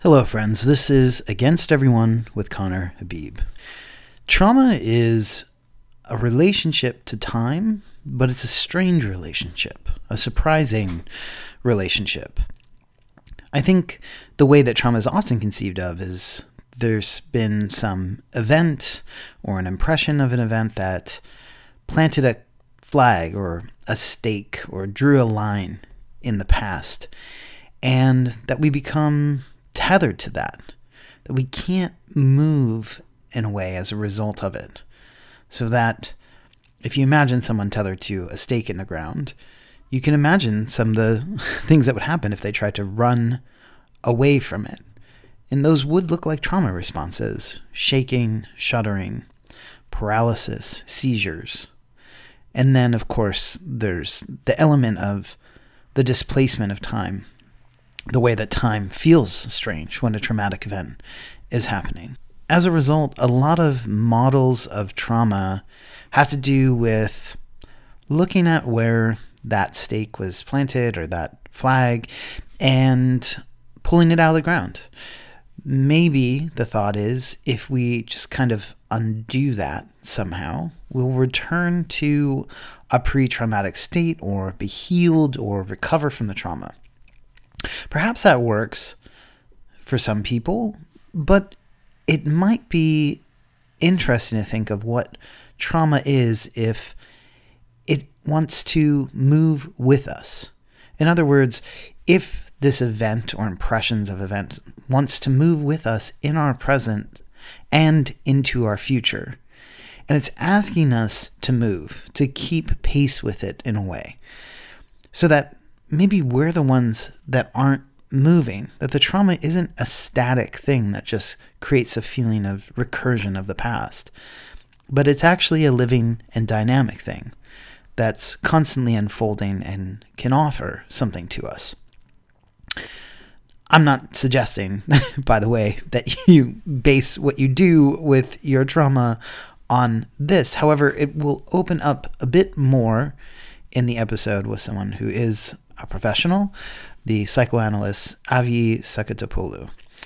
Hello, friends. This is Against Everyone with Connor Habib. Trauma is a relationship to time, but it's a strange relationship, a surprising relationship. I think the way that trauma is often conceived of is there's been some event or an impression of an event that planted a flag or a stake or drew a line in the past, and that we become tethered to that we can't move in a way as a result of it. So that if you imagine someone tethered to a stake in the ground, you can imagine some of the things that would happen if they tried to run away from it. And those would look like trauma responses: shaking, shuddering, paralysis, seizures. And then, of course, there's the element of the displacement of time, the way that time feels strange when a traumatic event is happening. As a result, a lot of models of trauma have to do with looking at where that stake was planted or that flag and pulling it out of the ground. Maybe the thought is, if we just kind of undo that somehow, we'll return to a pre-traumatic state or be healed or recover from the trauma. Perhaps that works for some people, but it might be interesting to think of what trauma is if it wants to move with us. In other words, if this event or impressions of event wants to move with us in our present and into our future, and it's asking us to move, to keep pace with it in a way, so that maybe we're the ones that aren't moving, that the trauma isn't a static thing that just creates a feeling of recursion of the past, but it's actually a living and dynamic thing that's constantly unfolding and can offer something to us. I'm not suggesting, by the way, that you base what you do with your trauma on this. However, it will open up a bit more in the episode with someone who is a professional, the psychoanalyst Avi Sakatopoulou.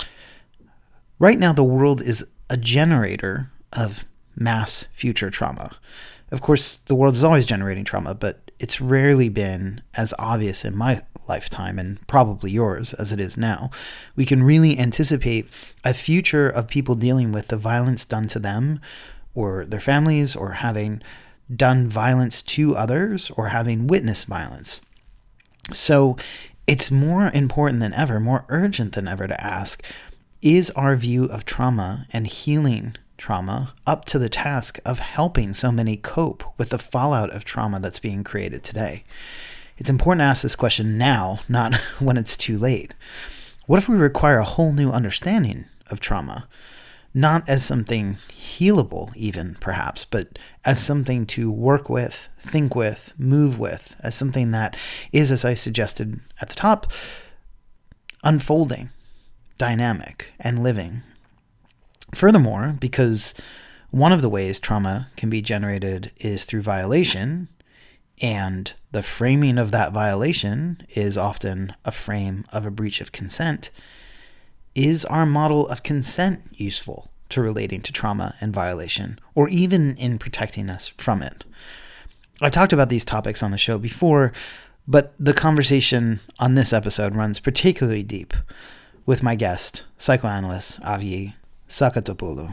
Right now, the world is a generator of mass future trauma. Of course, the world is always generating trauma, but it's rarely been as obvious in my lifetime, and probably yours, as it is now. We can really anticipate a future of people dealing with the violence done to them or their families, or having done violence to others, or having witnessed violence. So it's more important than ever, more urgent than ever to ask, is our view of trauma and healing trauma up to the task of helping so many cope with the fallout of trauma that's being created today? It's important to ask this question now, not when it's too late. What if we require a whole new understanding of trauma? Not as something healable even, perhaps, but as something to work with, think with, move with, as something that is, as I suggested at the top, unfolding, dynamic, and living. Furthermore, because one of the ways trauma can be generated is through violation, and the framing of that violation is often a frame of a breach of consent, is our model of consent useful to relating to trauma and violation, or even in protecting us from it? I talked about these topics on the show before, but the conversation on this episode runs particularly deep with my guest, psychoanalyst Avi Sakatopoulou.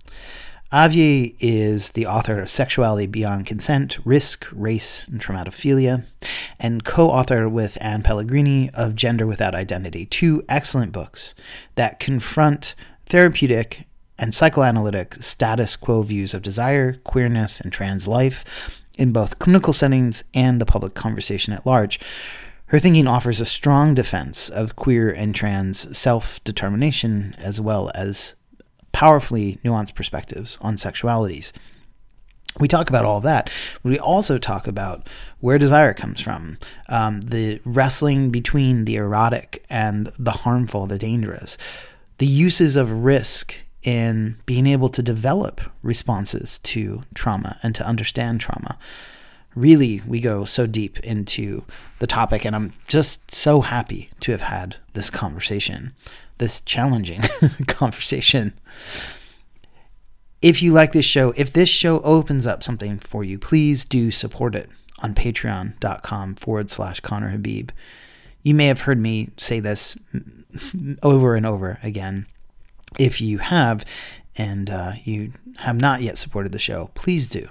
Avi is the author of Sexuality Beyond Consent, Risk, Race, and Traumatophilia, and co-author with Anne Pellegrini of Gender Without Identity, two excellent books that confront therapeutic and psychoanalytic status quo views of desire, queerness, and trans life in both clinical settings and the public conversation at large. Her thinking offers a strong defense of queer and trans self-determination, as well as powerfully nuanced perspectives on sexualities. We talk about all of that. We also talk about where desire comes from, the wrestling between the erotic and the harmful, the dangerous, the uses of risk in being able to develop responses to trauma and to understand trauma. Really, we go so deep into the topic, and I'm just so happy to have had this conversation. this challenging conversation. If you like this show, if this show opens up something for you, please do support it on patreon.com/Connor Habib. You may have heard me say this over and over again. If you have, and you have not yet supported the show, please do.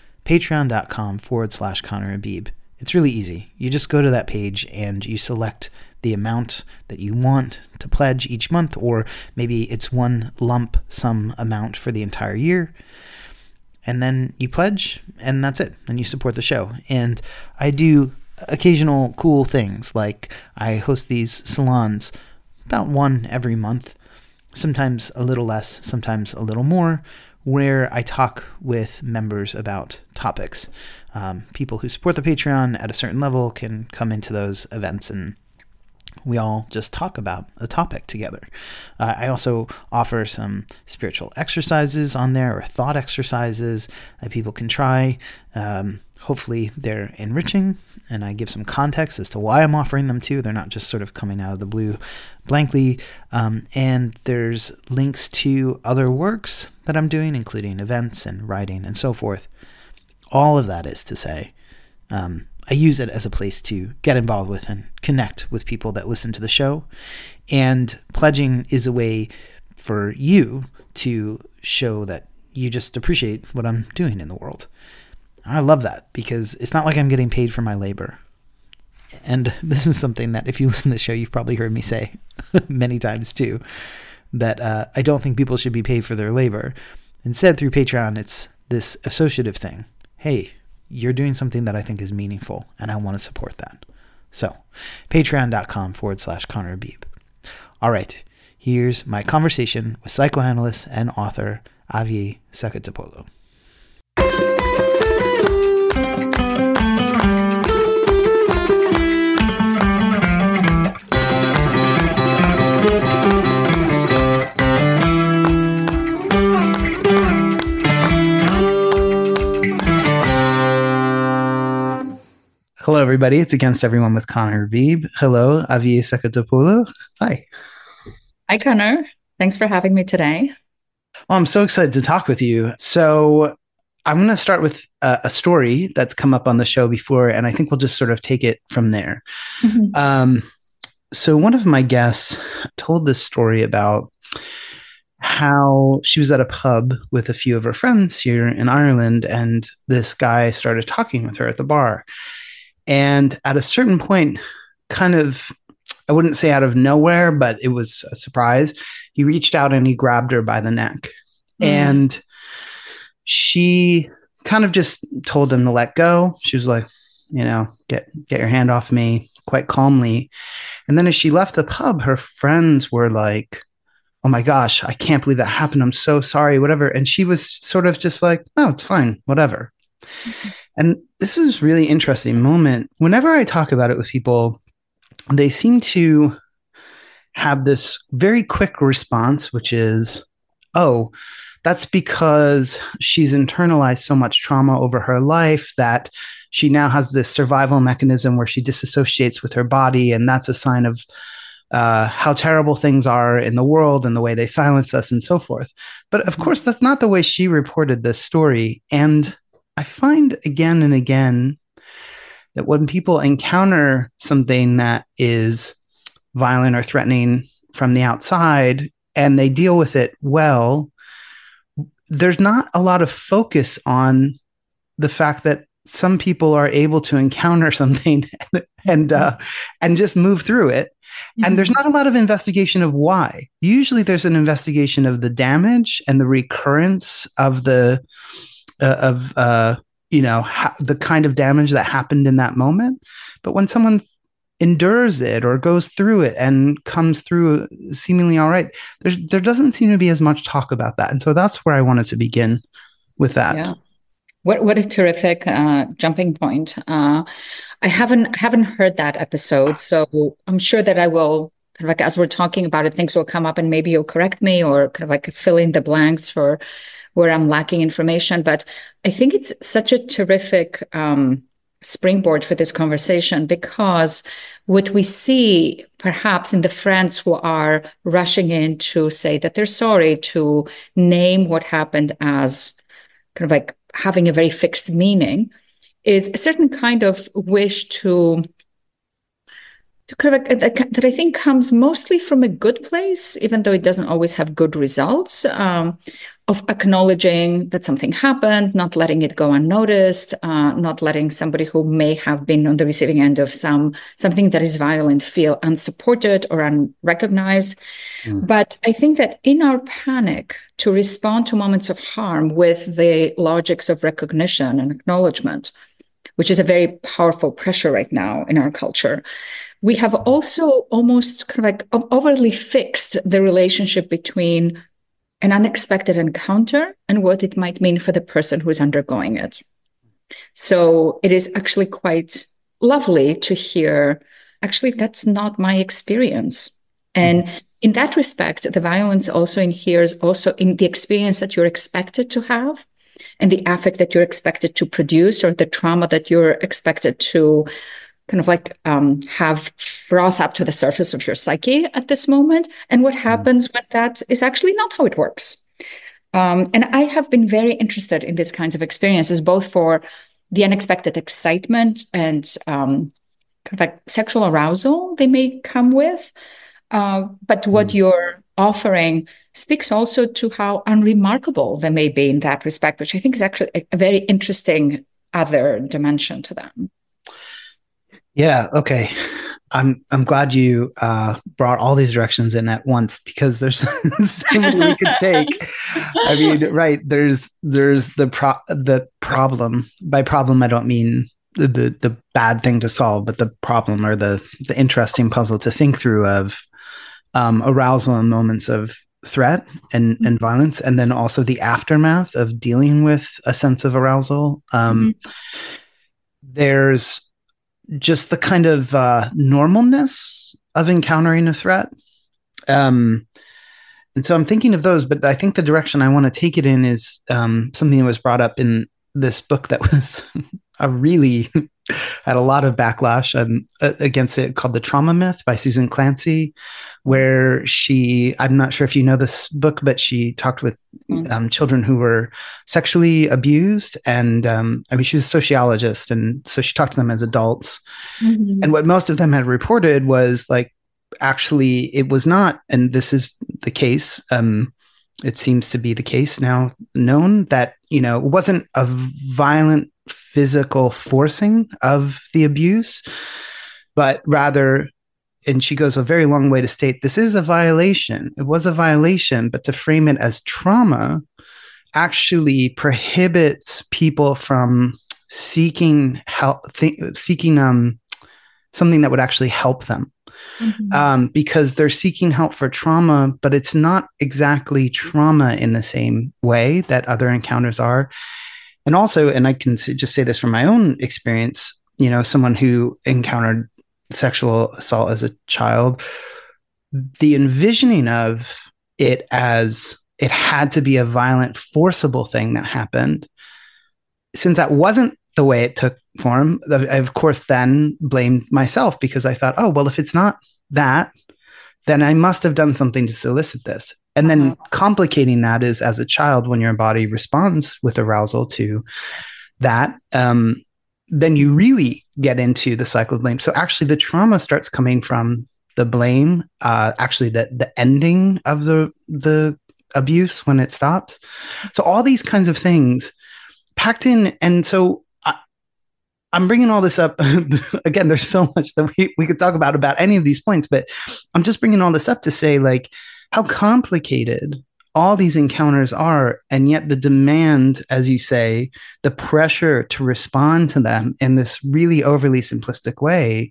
Patreon.com/Connor Habib. It's really easy. You just go to that page and you select the amount that you want to pledge each month, or maybe it's one lump sum amount for the entire year. And then you pledge, and that's it. And you support the show. And I do occasional cool things, like I host these salons, about one every month, sometimes a little less, sometimes a little more, where I talk with members about topics. People who support the Patreon at a certain level can come into those events, and we all just talk about a topic together. I also offer some spiritual exercises on there, or thought exercises that people can try. Hopefully they're enriching, and I give some context as to why I'm offering them too. They're not just sort of coming out of the blue blankly. And there's links to other works that I'm doing, including events and writing and so forth. All of that is to say, I use it as a place to get involved with and connect with people that listen to the show. And pledging is a way for you to show that you just appreciate what I'm doing in the world. I love that, because it's not like I'm getting paid for my labor. And this is something that if you listen to the show, you've probably heard me say many times too, that I don't think people should be paid for their labor. Instead, through Patreon, it's this associative thing. Hey, you're doing something that I think is meaningful, and I want to support that. So, patreon.com/Connor Habib. All right, here's my conversation with psychoanalyst and author Avi Sakatopoulou. Hello, everybody. It's Against Everyone with Connor Habib. Hello, Avi Sakatopoulou. Hi. Hi, Connor. Thanks for having me today. Well, I'm so excited to talk with you. So I'm going to start with a story that's come up on the show before, and I think we'll just sort of take it from there. Mm-hmm. So one of my guests told this story about how she was at a pub with a few of her friends here in Ireland, and this guy started talking with her at the bar. And at a certain point, kind of, I wouldn't say out of nowhere, but it was a surprise, he reached out and he grabbed her by the neck. Mm-hmm. And she kind of just told him to let go. She was like, get your hand off me, quite calmly. And then as she left the pub, her friends were like, oh my gosh, I can't believe that happened. I'm so sorry, whatever. And she was sort of just like, no, it's fine, whatever. Mm-hmm. And this is a really interesting moment. Whenever I talk about it with people, they seem to have this very quick response, which is, oh, that's because she's internalized so much trauma over her life that she now has this survival mechanism where she disassociates with her body. And that's a sign of how terrible things are in the world and the way they silence us and so forth. But of course, that's not the way she reported this story. And I find again and again that when people encounter something that is violent or threatening from the outside and they deal with it well, there's not a lot of focus on the fact that some people are able to encounter something and just move through it. Mm-hmm. And there's not a lot of investigation of why. Usually there's an investigation of the damage and the recurrence of the the kind of damage that happened in that moment. But when someone endures it or goes through it and comes through seemingly all right, there doesn't seem to be as much talk about that. And so that's where I wanted to begin with that. Yeah. What a terrific jumping point. I haven't heard that episode, so I'm sure that I will, kind of like as we're talking about it, things will come up and maybe you'll correct me or kind of like fill in the blanks for where I'm lacking information. But I think it's such a terrific springboard for this conversation, because what we see perhaps in the friends who are rushing in to say that they're sorry, to name what happened as kind of like having a very fixed meaning, is a certain kind of wish to kind of that I think comes mostly from a good place, even though it doesn't always have good results, of acknowledging that something happened, not letting it go unnoticed, not letting somebody who may have been on the receiving end of something that is violent feel unsupported or unrecognized. But I think that in our panic to respond to moments of harm with the logics of recognition and acknowledgement, which is a very powerful pressure right now in our culture, we have also almost kind of like overly fixed the relationship between an unexpected encounter and what it might mean for the person who is undergoing it. So it is actually quite lovely to hear, actually, that's not my experience. And in that respect, the violence also inheres also in the experience that you're expected to have and the affect that you're expected to produce, or the trauma that you're expected to kind of like have froth up to the surface of your psyche at this moment. And what happens when that is actually not how it works. And I have been very interested in these kinds of experiences, both for the unexpected excitement and kind of like sexual arousal they may come with. But what you're offering speaks also to how unremarkable they may be in that respect, which I think is actually a very interesting other dimension to them. Yeah. Okay. I'm glad you brought all these directions in at once, because there's so many we could take. I mean, right? There's the problem. By problem, I don't mean the bad thing to solve, but the problem, or the interesting puzzle to think through, of arousal in moments of threat and violence, and then also the aftermath of dealing with a sense of arousal. There's just the kind of normalness of encountering a threat. And so I'm thinking of those, but I think the direction I want to take it in is something that was brought up in this book that was really had a lot of backlash against it, called The Trauma Myth by Susan Clancy, where I'm not sure if you know this book, but she talked with children who were sexually abused. And I mean, she was a sociologist, and so she talked to them as adults. And what most of them had reported was like, actually, it was not, and this is the case, it seems to be the case now, known that, it wasn't a violent physical forcing of the abuse, but rather, and she goes a very long way to state, this is a violation. It was a violation, but to frame it as trauma actually prohibits people from seeking help, seeking something that would actually help them. Because they're seeking help for trauma, but it's not exactly trauma in the same way that other encounters are. And also, and I can just say this from my own experience, someone who encountered sexual assault as a child, the envisioning of it as it had to be a violent, forcible thing that happened, since that wasn't the way it took form, I, of course, then blamed myself, because I thought, oh, well, if it's not that, then I must have done something to solicit this. And then complicating that is, as a child, when your body responds with arousal to that, then you really get into the cycle of blame. So actually the trauma starts coming from the blame, actually the ending of the abuse when it stops. So all these kinds of things packed in. And so I'm bringing all this up. Again, there's so much that we could talk about any of these points, but I'm just bringing all this up to say, like, how complicated all these encounters are. And yet the demand, as you say, the pressure to respond to them in this really overly simplistic way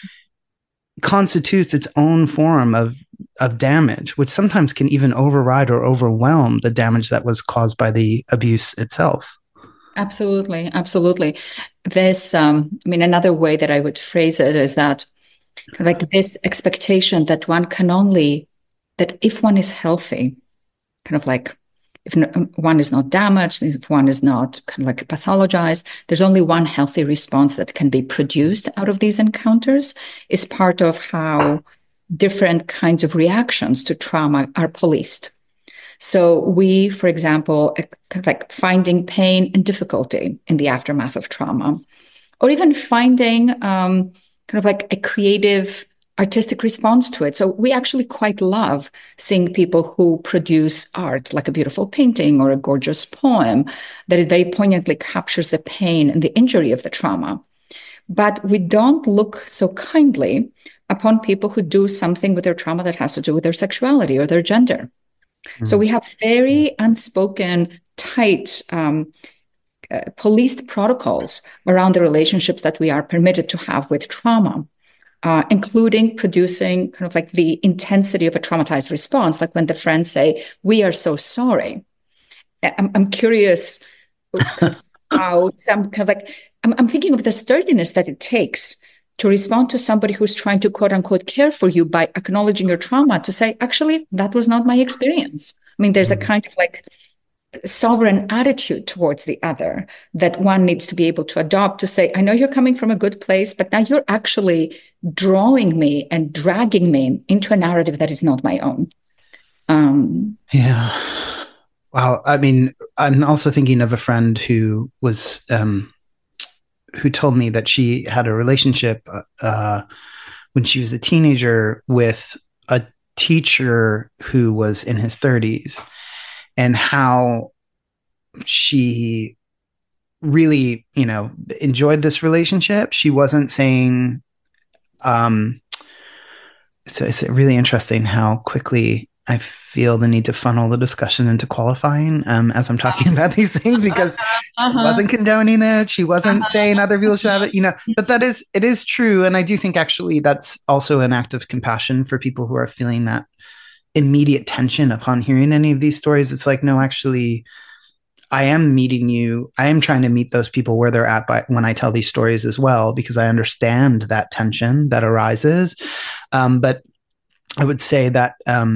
constitutes its own form of damage, which sometimes can even override or overwhelm the damage that was caused by the abuse itself. Absolutely. Absolutely. This, another way that I would phrase it is that like this expectation that one can only, that if one is healthy, kind of like if one is not damaged, if one is not kind of like pathologized, there's only one healthy response that can be produced out of these encounters, is part of how different kinds of reactions to trauma are policed. So we, for example, kind of like finding pain and difficulty in the aftermath of trauma, or even finding kind of like a creative artistic response to it. So we actually quite love seeing people who produce art, like a beautiful painting or a gorgeous poem that it very poignantly captures the pain and the injury of the trauma. But we don't look so kindly upon people who do something with their trauma that has to do with their sexuality or their gender. So we have very unspoken, tight, policed protocols around the relationships that we are permitted to have with trauma, including producing kind of like the intensity of a traumatized response, like when the friends say, "We are so sorry." I'm curious how some kind of like, I'm thinking of the sturdiness that it takes to respond to somebody who's trying to quote unquote care for you by acknowledging your trauma, to say, actually, that was not my experience. I mean, there's a kind of like sovereign attitude towards the other that one needs to be able to adopt, to say, I know you're coming from a good place, but now you're actually drawing me and dragging me into a narrative that is not my own. Yeah. Wow. I mean, I'm also thinking of a friend who was, who told me that she had a relationship when she was a teenager with a teacher who was in his 30s, and how she really, enjoyed this relationship. She wasn't saying, it's really interesting how quickly I feel the need to funnel the discussion into qualifying as I'm talking about these things, because she wasn't condoning it. She wasn't saying other people should have it, but it is true. And I do think actually that's also an act of compassion for people who are feeling that immediate tension upon hearing any of these stories. It's like, no, actually, I am meeting you. I am trying to meet those people where they're at when I tell these stories as well, because I understand that tension that arises. But I would say that,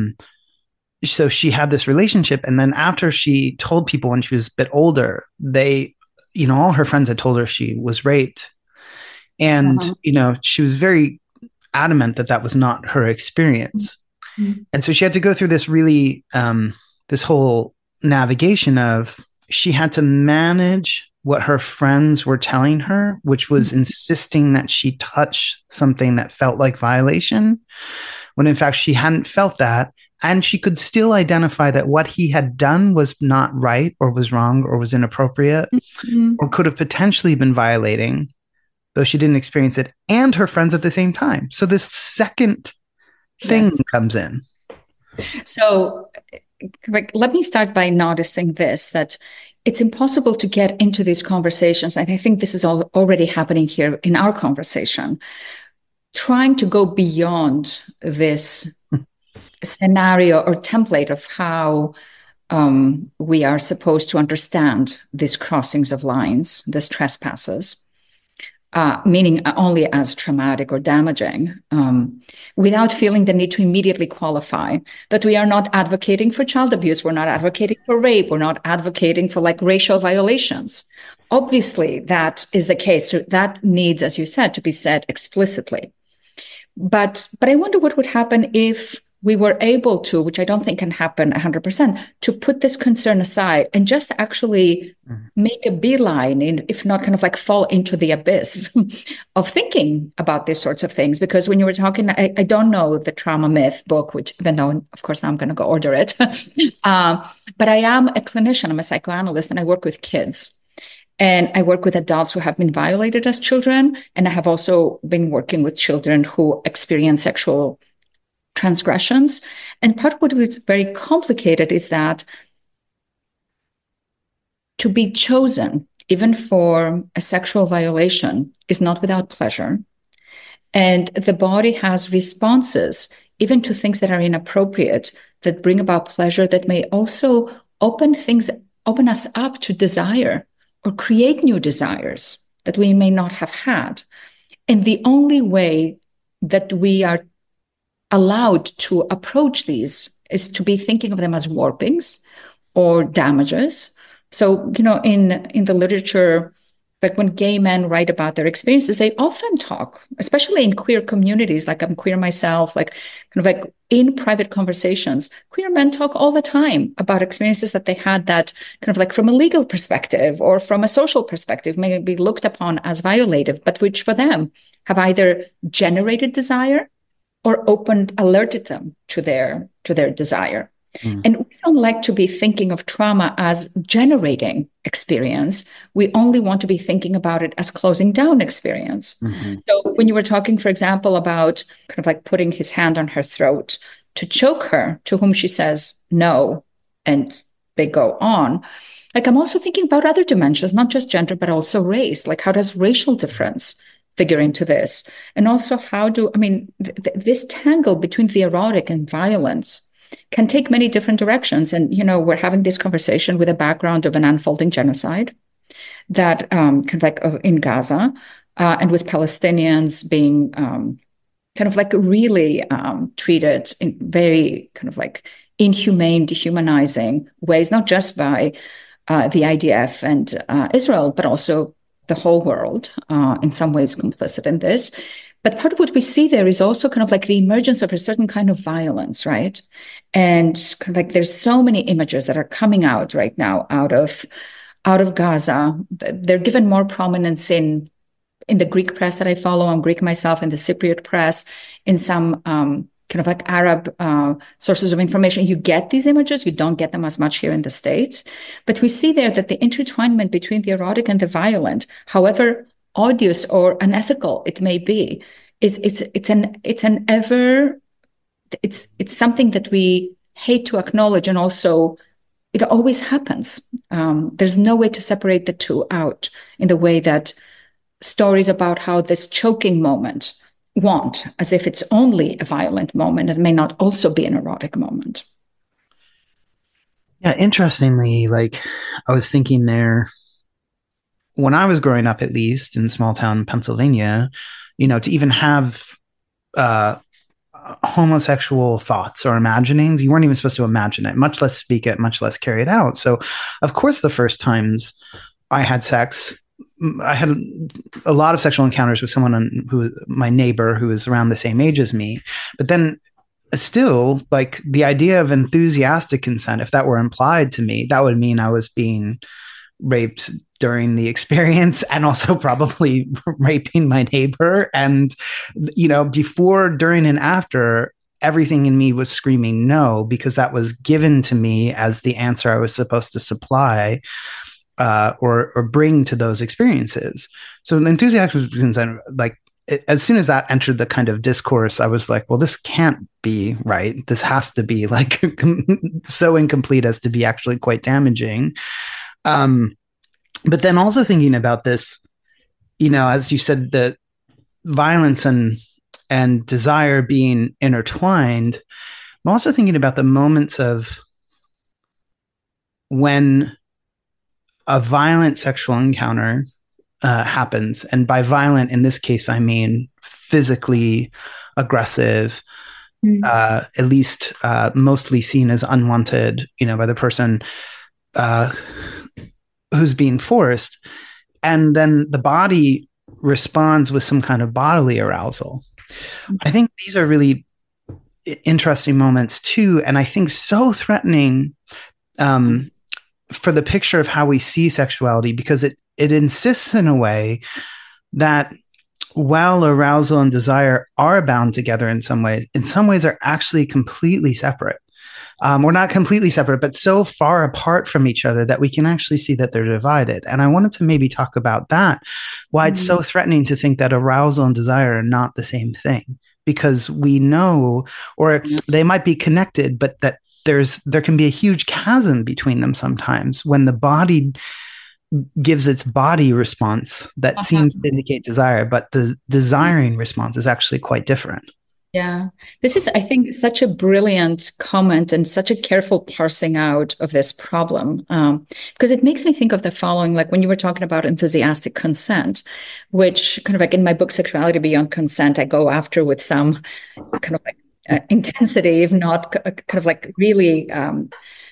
so she had this relationship, and then after she told people when she was a bit older, they, all her friends had told her she was raped. And, she was very adamant that that was not her experience. Mm-hmm. And so she had to go through this really, this whole navigation of, she had to manage what her friends were telling her, which was insisting that she touch something that felt like violation, when in fact she hadn't felt that. And she could still identify that what he had done was not right, or was wrong, or was inappropriate, or could have potentially been violating, though she didn't experience it, and her friends at the same time. So this second thing comes in. So let me start by noticing this, that it's impossible to get into these conversations. And I think this is already happening here in our conversation, trying to go beyond this scenario or template of how we are supposed to understand these crossings of lines, these trespasses, meaning only as traumatic or damaging, without feeling the need to immediately qualify that we are not advocating for child abuse, we're not advocating for rape, we're not advocating for like racial violations. Obviously, that is the case. So that needs, as you said, to be said explicitly. But I wonder what would happen if we were able to, which I don't think can happen 100%, to put this concern aside and just actually make a beeline, if not kind of like fall into the abyss of thinking about these sorts of things. Because when you were talking, I don't know the Trauma Myth book, which even though, of course, now I'm going to go order it. But I am a clinician, I'm a psychoanalyst, and I work with kids. And I work with adults who have been violated as children. And I have also been working with children who experience sexual transgressions. And part of what is very complicated is that to be chosen, even for a sexual violation, is not without pleasure. And the body has responses, even to things that are inappropriate, that bring about pleasure, that may also open us up to desire or create new desires that we may not have had. And the only way that we are allowed to approach these is to be thinking of them as warpings, or damages. So, in the literature, like when gay men write about their experiences, they often talk, especially in queer communities, like I'm queer myself, like kind of like in private conversations, queer men talk all the time about experiences that they had that kind of like from a legal perspective or from a social perspective may be looked upon as violative, but which for them have either generated desire or alerted them to their desire. Mm. And we don't like to be thinking of trauma as generating experience. We only want to be thinking about it as closing down experience. Mm-hmm. So when you were talking, for example, about kind of like putting his hand on her throat to choke her, to whom she says no, and they go on. Like I'm also thinking about other dimensions, not just gender, but also race. Like how does racial difference figure into this? And also this tangle between the erotic and violence can take many different directions. And, we're having this conversation with a background of an unfolding genocide that kind of like in Gaza and with Palestinians being kind of like really treated in very kind of like inhumane, dehumanizing ways, not just by the IDF and Israel, but also the whole world in some ways complicit in this. But part of what we see there is also kind of like the emergence of a certain kind of violence, right? And kind of like there's so many images that are coming out right now out of Gaza. They're given more prominence in the Greek press that I follow. I'm Greek myself, in the Cypriot press, in some kind of like Arab sources of information. You get these images. You don't get them as much here in the States. But we see there that the intertwinement between the erotic and the violent, however odious or unethical it may be, it's something that we hate to acknowledge, and also it always happens. There's no way to separate the two out in the way that stories about how this choking moment want, as if it's only a violent moment and may not also be an erotic moment. Yeah, interestingly, like I was thinking there, when I was growing up, at least in small town Pennsylvania, to even have homosexual thoughts or imaginings, you weren't even supposed to imagine it, much less speak it, much less carry it out. So, of course, the first times I had sex, I had a lot of sexual encounters with someone who was my neighbor, who was around the same age as me. But then still, like the idea of enthusiastic consent, if that were implied to me, that would mean I was being raped during the experience and also probably raping my neighbor. And, before, during, and after, everything in me was screaming no, because that was given to me as the answer I was supposed to supply or bring to those experiences. So the enthusiastic consent, like as soon as that entered the kind of discourse, I was like, well, this can't be right. This has to be like so incomplete as to be actually quite damaging. But then also thinking about this, as you said, the violence and desire being intertwined, I'm also thinking about the moments of when a violent sexual encounter happens. And by violent, in this case, I mean physically aggressive, at least mostly seen as unwanted, by the person who's being forced. And then the body responds with some kind of bodily arousal. I think these are really interesting moments too. And I think so threatening for the picture of how we see sexuality, because it insists in a way that while arousal and desire are bound together in some ways are actually completely separate. Or not completely separate, but so far apart from each other that we can actually see that they're divided. And I wanted to maybe talk about that, why it's so threatening to think that arousal and desire are not the same thing, because we know, or they might be connected, but that there can be a huge chasm between them sometimes when the body gives its body response that seems to indicate desire, but the desiring response is actually quite different. Yeah, this is, I think, such a brilliant comment and such a careful parsing out of this problem, because it makes me think of the following, like when you were talking about enthusiastic consent, which kind of like in my book, Sexuality Beyond Consent, I go after with some kind of like intensity, if not kind of like really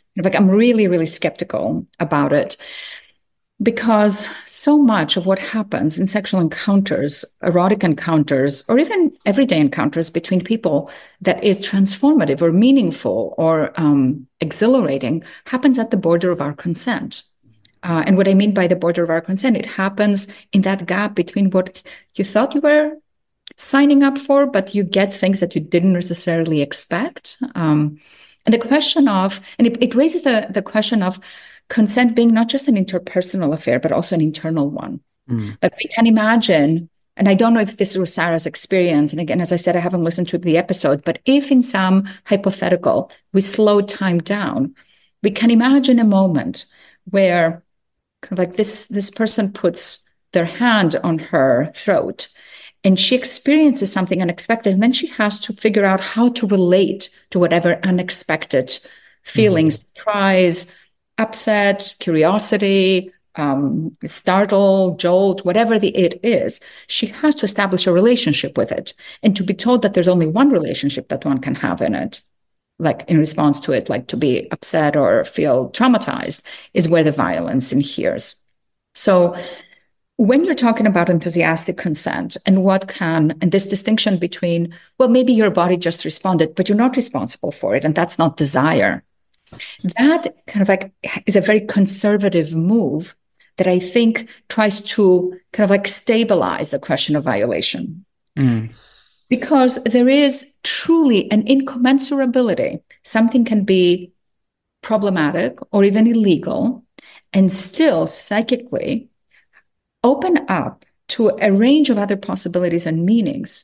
like I'm really, really skeptical about it because so much of what happens in sexual encounters, erotic encounters, or even everyday encounters between people that is transformative or meaningful or exhilarating happens at the border of our consent. And what I mean by the border of our consent, it happens in that gap between what you thought you were signing up for, but you get things that you didn't necessarily expect. And the question of, and it raises the question of consent being not just an interpersonal affair, but also an internal one. Like we can imagine, and I don't know if this was Sarah's experience. And again, as I said, I haven't listened to the episode, but if in some hypothetical, we slow time down, we can imagine a moment where kind of like this person puts their hand on her throat and she experiences something unexpected, and then she has to figure out how to relate to whatever unexpected feelings, surprise, upset, curiosity, startle, jolt, whatever it is. She has to establish a relationship with it, and to be told that there's only one relationship that one can have in it, like in response to it, like to be upset or feel traumatized, is where the violence inheres. So when you're talking about enthusiastic consent and and this distinction between, well, maybe your body just responded, but you're not responsible for it, and that's not desire. That kind of like is a very conservative move that I think tries to kind of like stabilize the question of violation. Because there is truly an incommensurability. Something can be problematic or even illegal and still psychically open up to a range of other possibilities and meanings,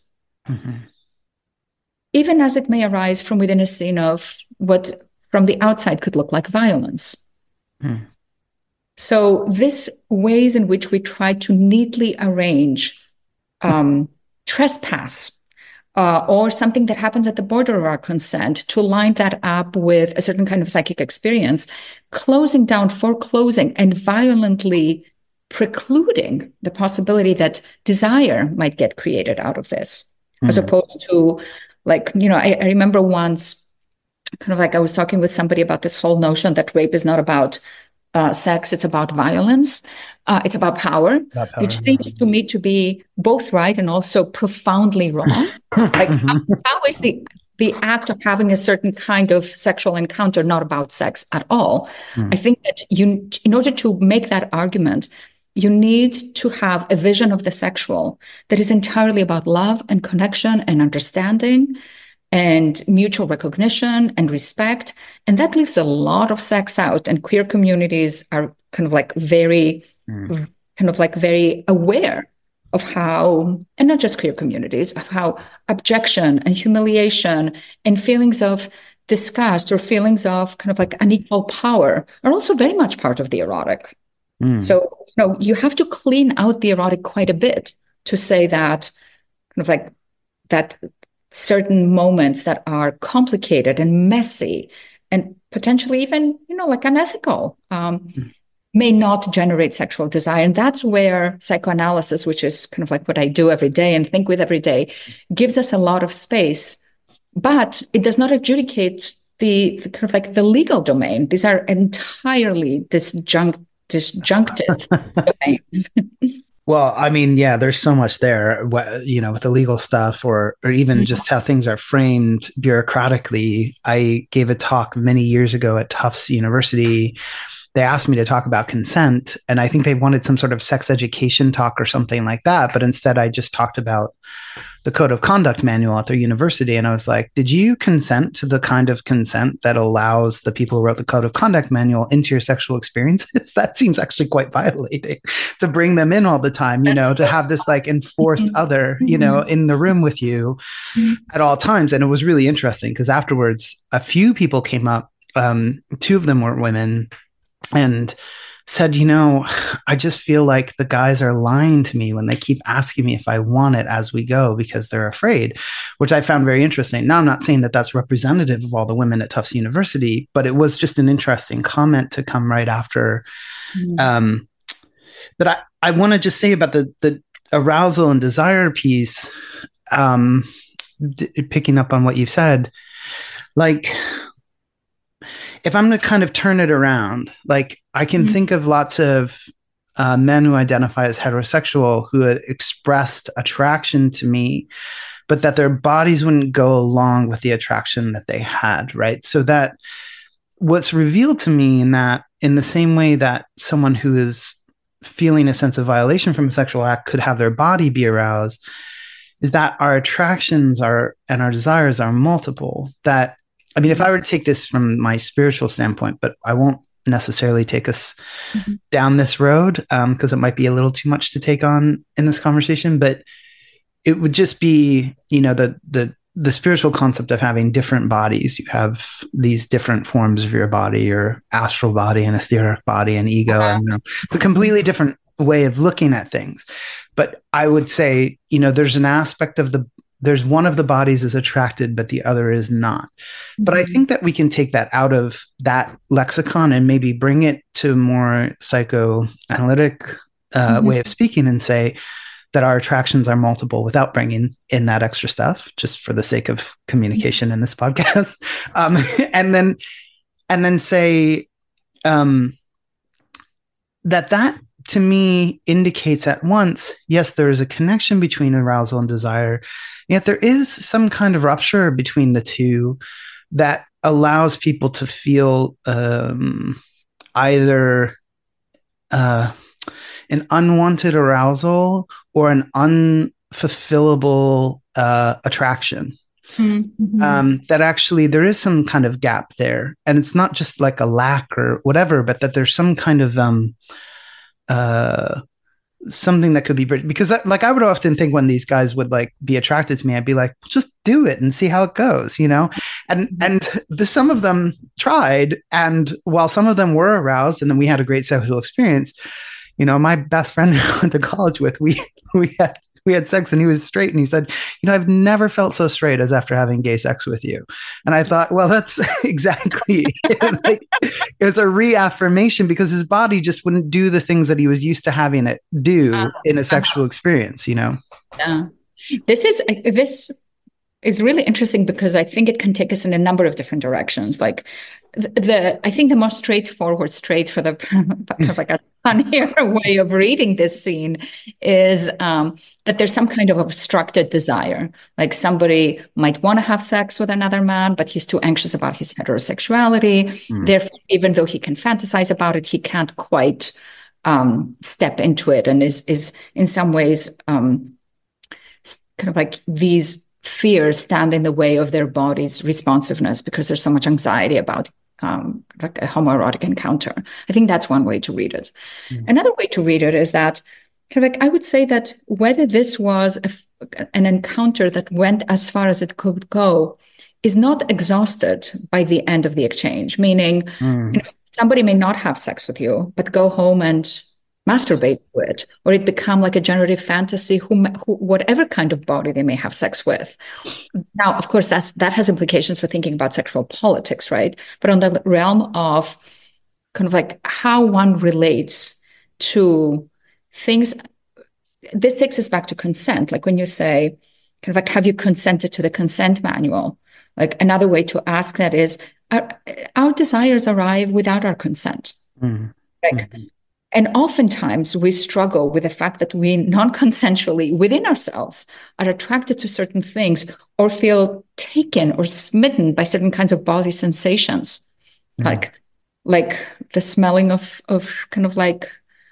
even as it may arise from within a scene of what from the outside could look like violence. So this ways in which we try to neatly arrange trespass or something that happens at the border of our consent to line that up with a certain kind of psychic experience, closing down, foreclosing, and violently precluding the possibility that desire might get created out of this, as opposed to like, I remember once kind of like I was talking with somebody about this whole notion that rape is not about sex, it's about violence. It's about power, which seems to me to be both right and also profoundly wrong. Like, how is the act of having a certain kind of sexual encounter not about sex at all? I think that in order to make that argument, you need to have a vision of the sexual that is entirely about love and connection and understanding and mutual recognition and respect. And that leaves a lot of sex out. And queer communities are kind of like very aware of how, and not just queer communities, of how abjection and humiliation and feelings of disgust or feelings of kind of like unequal power are also very much part of the erotic. So, you have to clean out the erotic quite a bit to say that kind of like that certain moments that are complicated and messy and potentially even, like unethical, may not generate sexual desire. And that's where psychoanalysis, which is kind of like what I do every day and think with every day, gives us a lot of space, but it does not adjudicate the kind of like the legal domain. These are entirely disjunctive domains. Well, I mean, yeah, there's so much there, with the legal stuff or even just how things are framed bureaucratically. I gave a talk many years ago at Tufts University. They asked me to talk about consent, and I think they wanted some sort of sex education talk or something like that. But instead, I just talked about the code of conduct manual at their university. And I was like, did you consent to the kind of consent that allows the people who wrote the code of conduct manual into your sexual experiences? That seems actually quite violating to bring them in all the time, to have this like enforced other, in the room with you at all times. And it was really interesting because afterwards, a few people came up, two of them were women, and said, I just feel like the guys are lying to me when they keep asking me if I want it as we go because they're afraid, which I found very interesting. Now, I'm not saying that that's representative of all the women at Tufts University, but it was just an interesting comment to come right after. But I want to just say about the arousal and desire piece, picking up on what you've said, like, if I'm to kind of turn it around, like I can think of lots of men who identify as heterosexual who had expressed attraction to me, but that their bodies wouldn't go along with the attraction that they had, right? So that what's revealed to me in that, in the same way that someone who is feeling a sense of violation from a sexual act could have their body be aroused, is that our attractions are and our desires are multiple. That, I mean, if I were to take this from my spiritual standpoint, but I won't necessarily take us down this road because it might be a little too much to take on in this conversation, but it would just be, you know, the spiritual concept of having different bodies. You have these different forms of your body, your astral body and etheric body and ego, and a completely different way of looking at things. But I would say, you know, there's an aspect of there's one of the bodies is attracted, but the other is not. But I think that we can take that out of that lexicon and maybe bring it to a more psychoanalytic way of speaking and say that our attractions are multiple without bringing in that extra stuff, just for the sake of communication in this podcast. And then say that to me indicates at once, yes, there is a connection between arousal and desire, yet there is some kind of rupture between the two that allows people to feel either an unwanted arousal or an unfulfillable attraction. That actually there is some kind of gap there, and it's not just like a lack or whatever, but that there's some kind of something that could be, because I would often think when these guys would like be attracted to me, I'd be like, just do it and see how it goes, you know? And some of them tried, and while some of them were aroused and then we had a great sexual experience, you know, my best friend who I went to college with, we had sex and he was straight, and he said, you know, I've never felt so straight as after having gay sex with you. And I thought, well, that's exactly like, it was a reaffirmation, because his body just wouldn't do the things that he was used to having it do in a sexual experience, you know? Yeah. This is really interesting because I think it can take us in a number of different directions. Like I think the most straightforward, for the kind of like a funnier way of reading this scene is that there's some kind of obstructed desire. Like somebody might want to have sex with another man, but he's too anxious about his heterosexuality. Therefore, even though he can fantasize about it, he can't quite step into it, and is in some ways kind of like these fears stand in the way of their body's responsiveness because there's so much anxiety about like a homoerotic encounter. I think that's one way to read it. Another way to read it is that kind of like, I would say that whether this was an encounter that went as far as it could go is not exhausted by the end of the exchange, meaning you know, somebody may not have sex with you, but go home and masturbate to it, or it become like a generative fantasy, whatever kind of body they may have sex with. Now, of course, that has implications for thinking about sexual politics, right? But on the realm of kind of like how one relates to things, this takes us back to consent. Like when you say, kind of like, have you consented to the consent manual? Like another way to ask that is, our desires arrive without our consent. And oftentimes we struggle with the fact that we non-consensually within ourselves are attracted to certain things or feel taken or smitten by certain kinds of body sensations, like the smelling of kind of like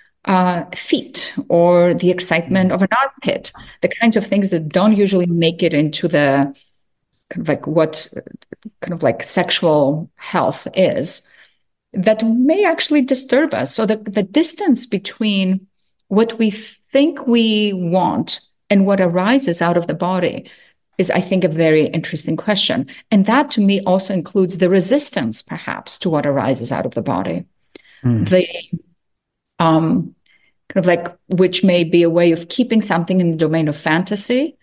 feet, or the excitement of an armpit, the kinds of things that don't usually make it into the kind of like what kind of like sexual health is, that may actually disturb us. So the distance between what we think we want and what arises out of the body is, I think, a very interesting question. And that to me also includes the resistance, perhaps, to what arises out of the body. The kind of like, which may be a way of keeping something in the domain of fantasy,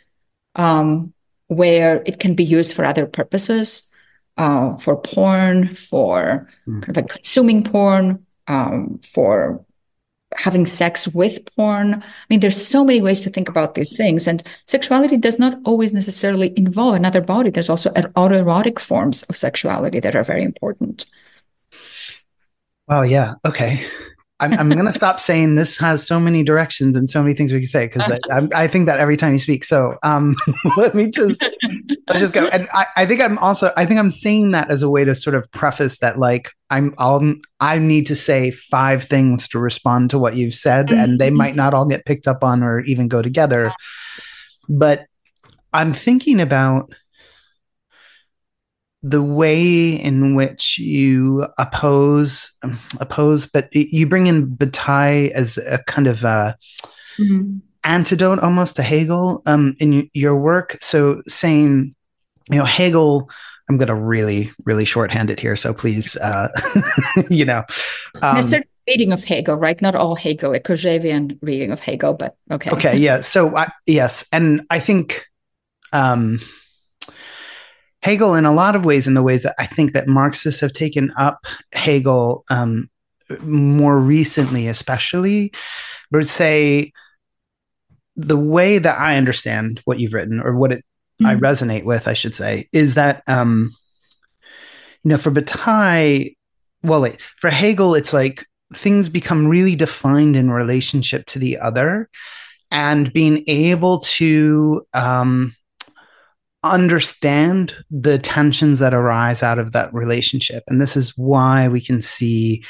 where it can be used for other purposes. For porn, for kind of like consuming porn, for having sex with porn. I mean, there's so many ways to think about these things. And sexuality does not always necessarily involve another body. There's also autoerotic forms of sexuality that are very important. Well, yeah. Okay. I'm going to stop saying this has so many directions and so many things we can say because I think that every time you speak. So let me just let's just go. And I think I'm saying that as a way to sort of preface that like I need to say 5 things to respond to what you've said, and they might not all get picked up on or even go together. But I'm thinking about the way in which you oppose, but you bring in Bataille as a kind of antidote almost to Hegel in your work. So saying, Hegel, I'm going to really, really shorthand it here. So please, That's a reading of Hegel, right? Not all Hegel, a Kojèvian reading of Hegel, but okay. Okay, yeah. So yes, and I think Hegel, in a lot of ways, in the ways that I think that Marxists have taken up Hegel more recently, especially, would say the way that I understand what you've written, or what I resonate with, I should say, is that for Bataille, for Hegel, it's like things become really defined in relationship to the other, and being able to understand the tensions that arise out of that relationship. And this is why we can see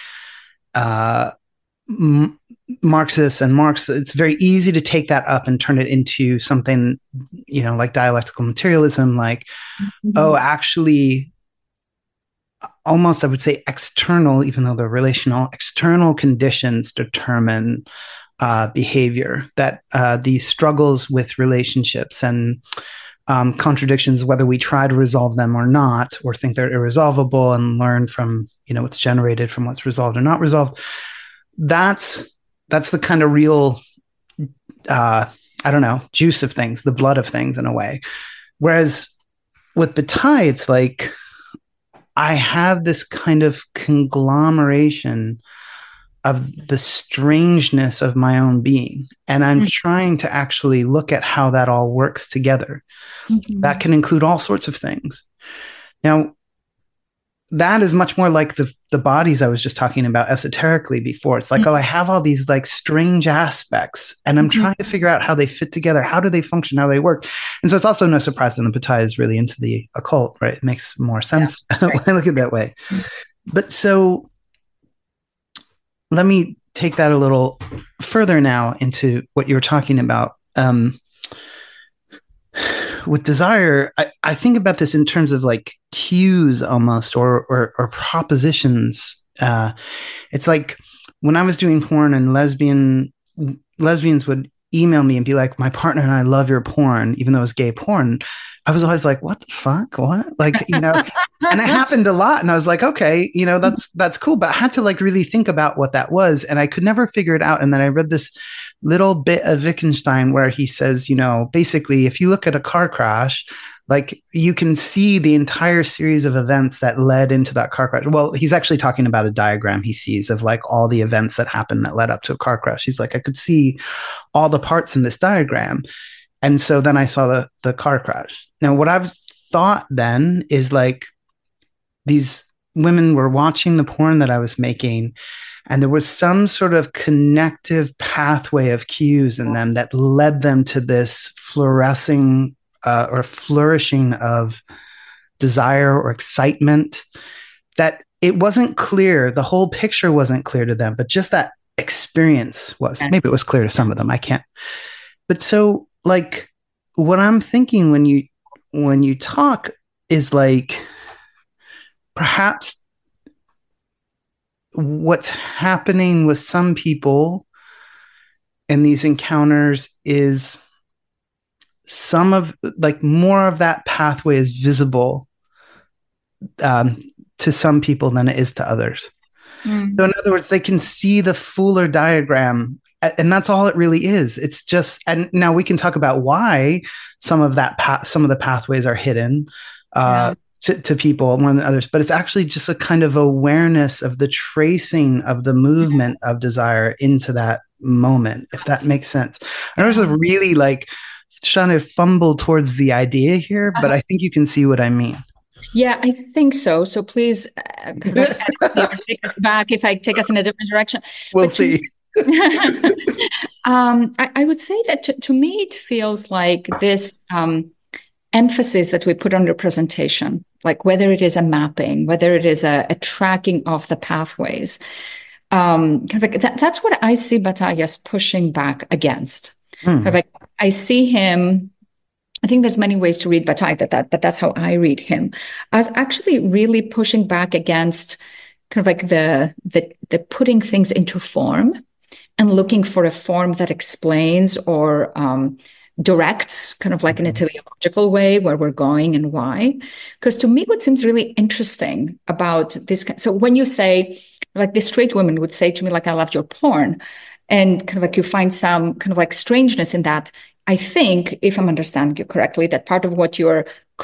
Marxists and Marx, it's very easy to take that up and turn it into something, like dialectical materialism, like, actually, almost I would say external, even though they're relational, external conditions determine behavior, that these struggles with relationships and contradictions, whether we try to resolve them or not, or think they're irresolvable and learn from, what's generated from what's resolved or not resolved. That's the kind of real, juice of things, the blood of things in a way. Whereas with Bataille, it's like, I have this kind of conglomeration of the strangeness of my own being. And I'm trying to actually look at how that all works together. That can include all sorts of things. Now, that is much more like the bodies I was just talking about esoterically before. It's like, I have all these like strange aspects, and I'm trying to figure out how they fit together. How do they function? How they work? And so it's also no surprise that Bataille is really into the occult, right? It makes more sense when I look at it that way. But so let me take that a little further now into what you were talking about. With desire, I think about this in terms of like cues almost, or propositions. It's like when I was doing porn and lesbians would email me and be like, my partner and I love your porn, even though it was gay porn. I was always like, what the fuck? What? Like, and it happened a lot. And I was like, okay, that's cool. But I had to like really think about what that was. And I could never figure it out. And then I read this little bit of Wittgenstein where he says, basically, if you look at a car crash, like you can see the entire series of events that led into that car crash. Well, he's actually talking about a diagram he sees of like all the events that happened that led up to a car crash. He's like, I could see all the parts in this diagram. And so then I saw the car crash. Now, what I've thought then is like these women were watching the porn that I was making, and there was some sort of connective pathway of cues in them that led them to this flourishing of desire or excitement, that it wasn't clear. The whole picture wasn't clear to them, but just that experience was. Maybe it was clear to some of them. I can't. But so like what I'm thinking when you talk is like perhaps what's happening with some people in these encounters is some of like more of that pathway is visible to some people than it is to others. So in other words, they can see the fuller diagram, and that's all it really is. It's just, and now we can talk about why some of the pathways are hidden to people more than others, but it's actually just a kind of awareness of the tracing of the movement of desire into that moment, if that makes sense. I was really like trying to fumble towards the idea here, but I think you can see what I mean. Yeah, I think so. So please, kind of like edit me or take us back if I take us in a different direction. We'll But to see. I would say that to me, it feels like this emphasis that we put on representation, like whether it is a mapping, whether it is a tracking of the pathways, kind of like that's what I see Bataille's pushing back against. Kind of Hmm. like I see him. I think there's many ways to read Bataille, but that's how I read him, as actually really pushing back against kind of like the putting things into form and looking for a form that explains or directs kind of like in a Mhm. teleological way where we're going and why. Because to me, what seems really interesting about this, so when you say, like this straight woman would say to me, like, I loved your porn, and kind of like you find some kind of like strangeness in that. I think, if I'm understanding you correctly, that part of what you're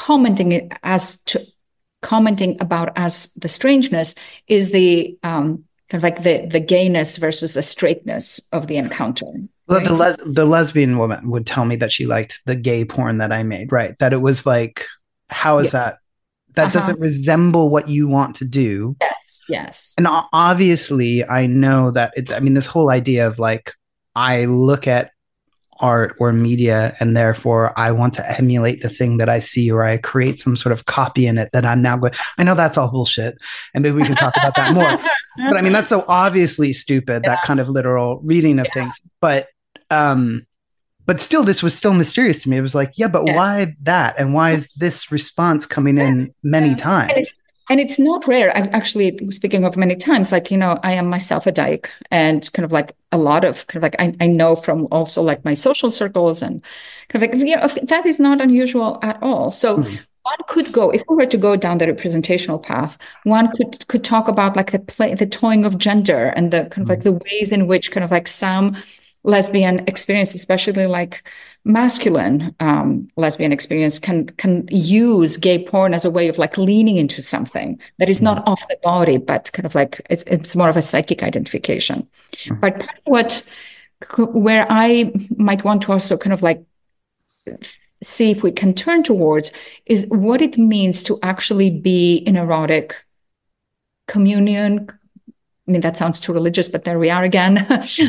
commenting about as the strangeness is the kind of like the gayness versus the straightness of the encounter, Well, right? the lesbian woman would tell me that she liked the gay porn that I made, right? That it was like, how is Yeah. that? That Uh-huh. doesn't resemble what you want to do. Yes. Yes. And obviously, I know that, I mean, this whole idea of like, I look at art or media and therefore I want to emulate the thing that I see, or I create some sort of copy in it that I'm now going, I know that's all bullshit. And maybe we can talk about that more. But I mean, that's so obviously stupid, that Yeah. kind of literal reading of things. Um, but still, this was still mysterious to me. It was like, yeah, but Yeah. why that? And why is this response coming in many Yeah. And times? it's not rare. I actually, speaking of many times, like, I am myself a dyke, and kind of like a lot of kind of like I know from also like my social circles and kind of like, that is not unusual at all. So Hmm. one could go, if we were to go down the representational path, one could talk about like the toying of gender and the kind of like Hmm. the ways in which kind of like some lesbian experience, especially like masculine lesbian experience, can use gay porn as a way of like leaning into something that is Hmm. not off the body, but kind of like it's more of a psychic identification. But part of what where I might want to also kind of like see if we can turn towards is what it means to actually be in erotic communion. I mean, that sounds too religious, but there we are again,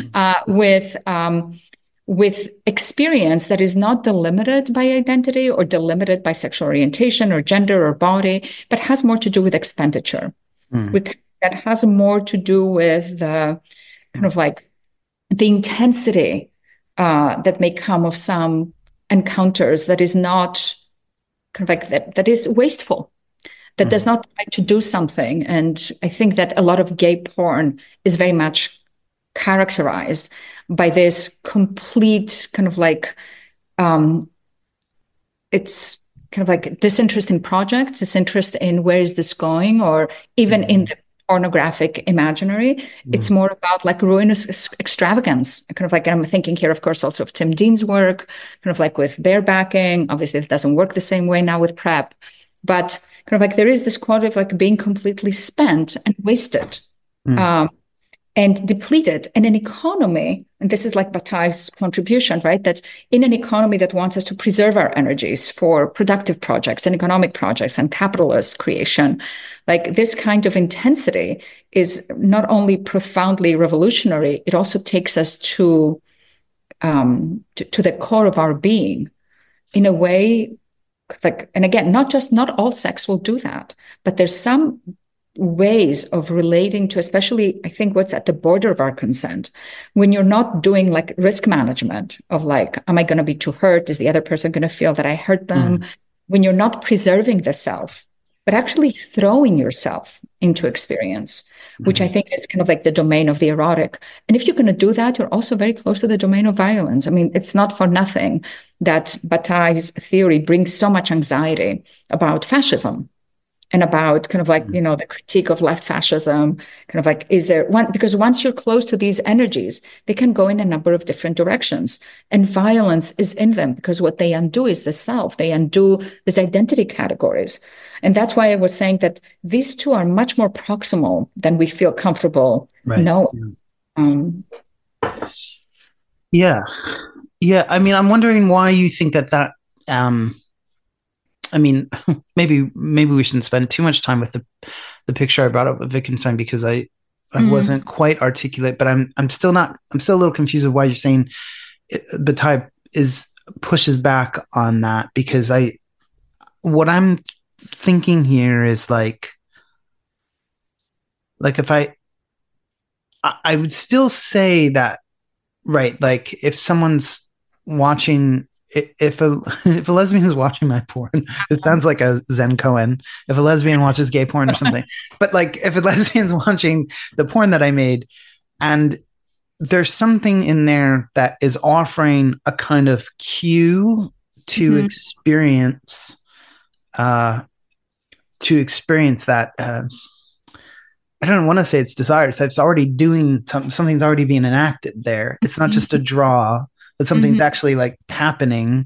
with experience that is not delimited by identity or delimited by sexual orientation or gender or body, but has more to do with expenditure, Hmm. with that has more to do with the kind Hmm. of like the intensity that may come of some encounters that is not kind of like that is wasteful, that does Hmm. not try to do something. And I think that a lot of gay porn is very much characterized by this complete kind of like um, it's kind of like disinterest in projects, disinterest in where is this going, or even in Hmm. the pornographic imaginary. Hmm. It's more about like ruinous extravagance. Kind of like, I'm thinking here, of course, also of Tim Dean's work, kind of like with barebacking. Obviously, it doesn't work the same way now with PrEP, but kind of like there is this quality of like being completely spent and wasted. Hmm. Um, and depleted in an economy, and this is like Bataille's contribution, right? That in an economy that wants us to preserve our energies for productive projects and economic projects and capitalist creation, like this kind of intensity is not only profoundly revolutionary, it also takes us to the core of our being in a way like, and again, not all sex will do that, but there's some ways of relating to, especially I think what's at the border of our consent, when you're not doing like risk management of like, am I going to be too hurt? Is the other person going to feel that I hurt them? Hmm. When you're not preserving the self, but actually throwing yourself into experience, which I Hmm. think is kind of like the domain of the erotic. And if you're going to do that, you're also very close to the domain of violence. I mean, it's not for nothing that Bataille's theory brings so much anxiety about fascism and about kind of like, Hmm. the critique of left fascism, kind of like, is there one, because once you're close to these energies, they can go in a number of different directions. And violence is in them because what they undo is the self, they undo these identity categories. And that's why I was saying that these two are much more proximal than we feel comfortable Right. knowing. Yeah. Um, Yeah. Yeah. I mean, I'm wondering why you think that um I mean, maybe we shouldn't spend too much time with the picture I brought up of Wittgenstein, because I wasn't quite articulate, but I'm still not, I'm still a little confused of why you're saying Bataille is pushes back on that, because what I'm thinking here is like if I would still say that, right, like if someone's watching, if a if a lesbian is watching my porn, it sounds like a Zen koan. If a lesbian watches gay porn or something, but like if a lesbian's watching the porn that I made, and there's something in there that is offering a kind of cue to experience that, I don't want to say it's desires. It's already doing something's already being enacted there. It's not just a draw, but something's actually like happening.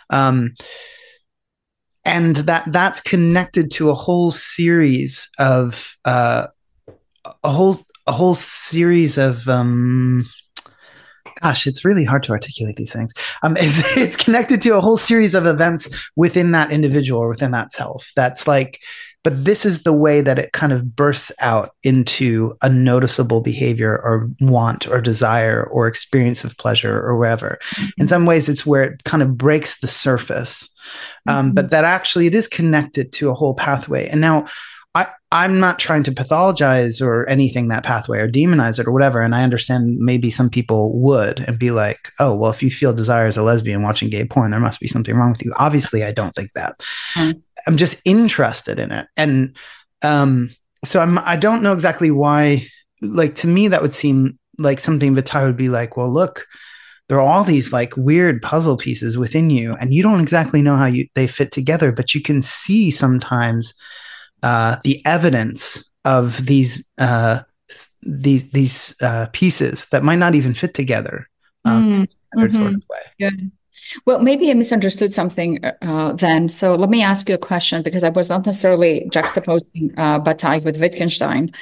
And that's connected to a whole series of a whole series of gosh, it's really hard to articulate these things. It's connected to a whole series of events within that individual or within that self. That's like, but this is the way that it kind of bursts out into a noticeable behavior or want or desire or experience of pleasure or whatever. In some ways, it's where it kind of breaks the surface, but that actually it is connected to a whole pathway. And now, I'm not trying to pathologize or anything that pathway or demonize it or whatever. And I understand maybe some people would and be like, oh, well, if you feel desire as a lesbian watching gay porn, there must be something wrong with you. Obviously, I don't think that. I'm just interested in it. And so I don't know exactly why, like, to me, that would seem like something Bataille would be like, well, look, there are all these like weird puzzle pieces within you, and you don't exactly know how they fit together, but you can see sometimes the evidence of these pieces that might not even fit together in a sort of way. Good. Well, maybe I misunderstood something then. So let me ask you a question, because I was not necessarily juxtaposing Bataille with Wittgenstein.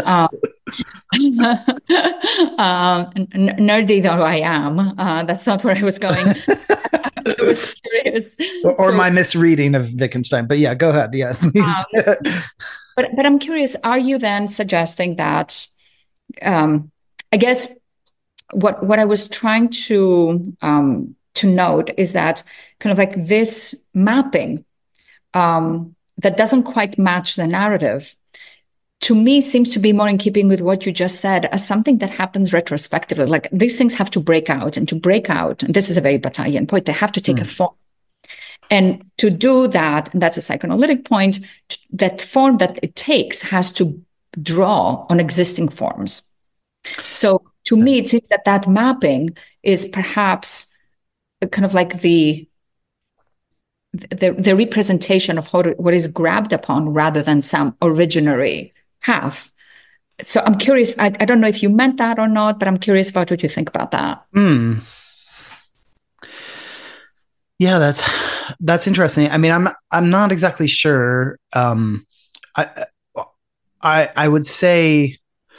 Nerdy though I am, that's not where I was going. I was curious. Or my misreading of Wittgenstein. But yeah, go ahead. Yeah, please. But I'm curious, are you then suggesting that, I guess what I was trying to note is that kind of like this mapping that doesn't quite match the narrative, to me seems to be more in keeping with what you just said, as something that happens retrospectively. Like these things have to break out, and to break out, and this is a very Bataillean point, they have to take a form. And to do that, and that's a psychoanalytic point, that form that it takes has to draw on existing forms. So to me, it seems that that mapping is perhaps kind of like the representation of what is grabbed upon rather than some originary path. So I'm curious, I don't know if you meant that or not, but I'm curious about what you think about that. Yeah, that's interesting. I mean, I'm not exactly sure. I would say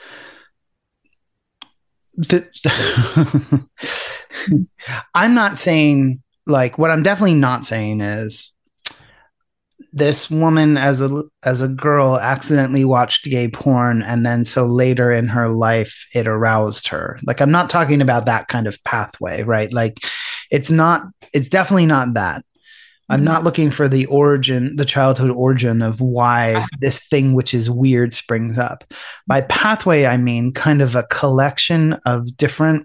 that I'm not saying, like, what I'm definitely not saying is this woman as a girl accidentally watched gay porn, and then so later in her life it aroused her. Like, I'm not talking about that kind of pathway, right? Like, it's definitely not that. I'm not looking for the childhood origin of why this thing which is weird springs up. By pathway, I mean kind of a collection of different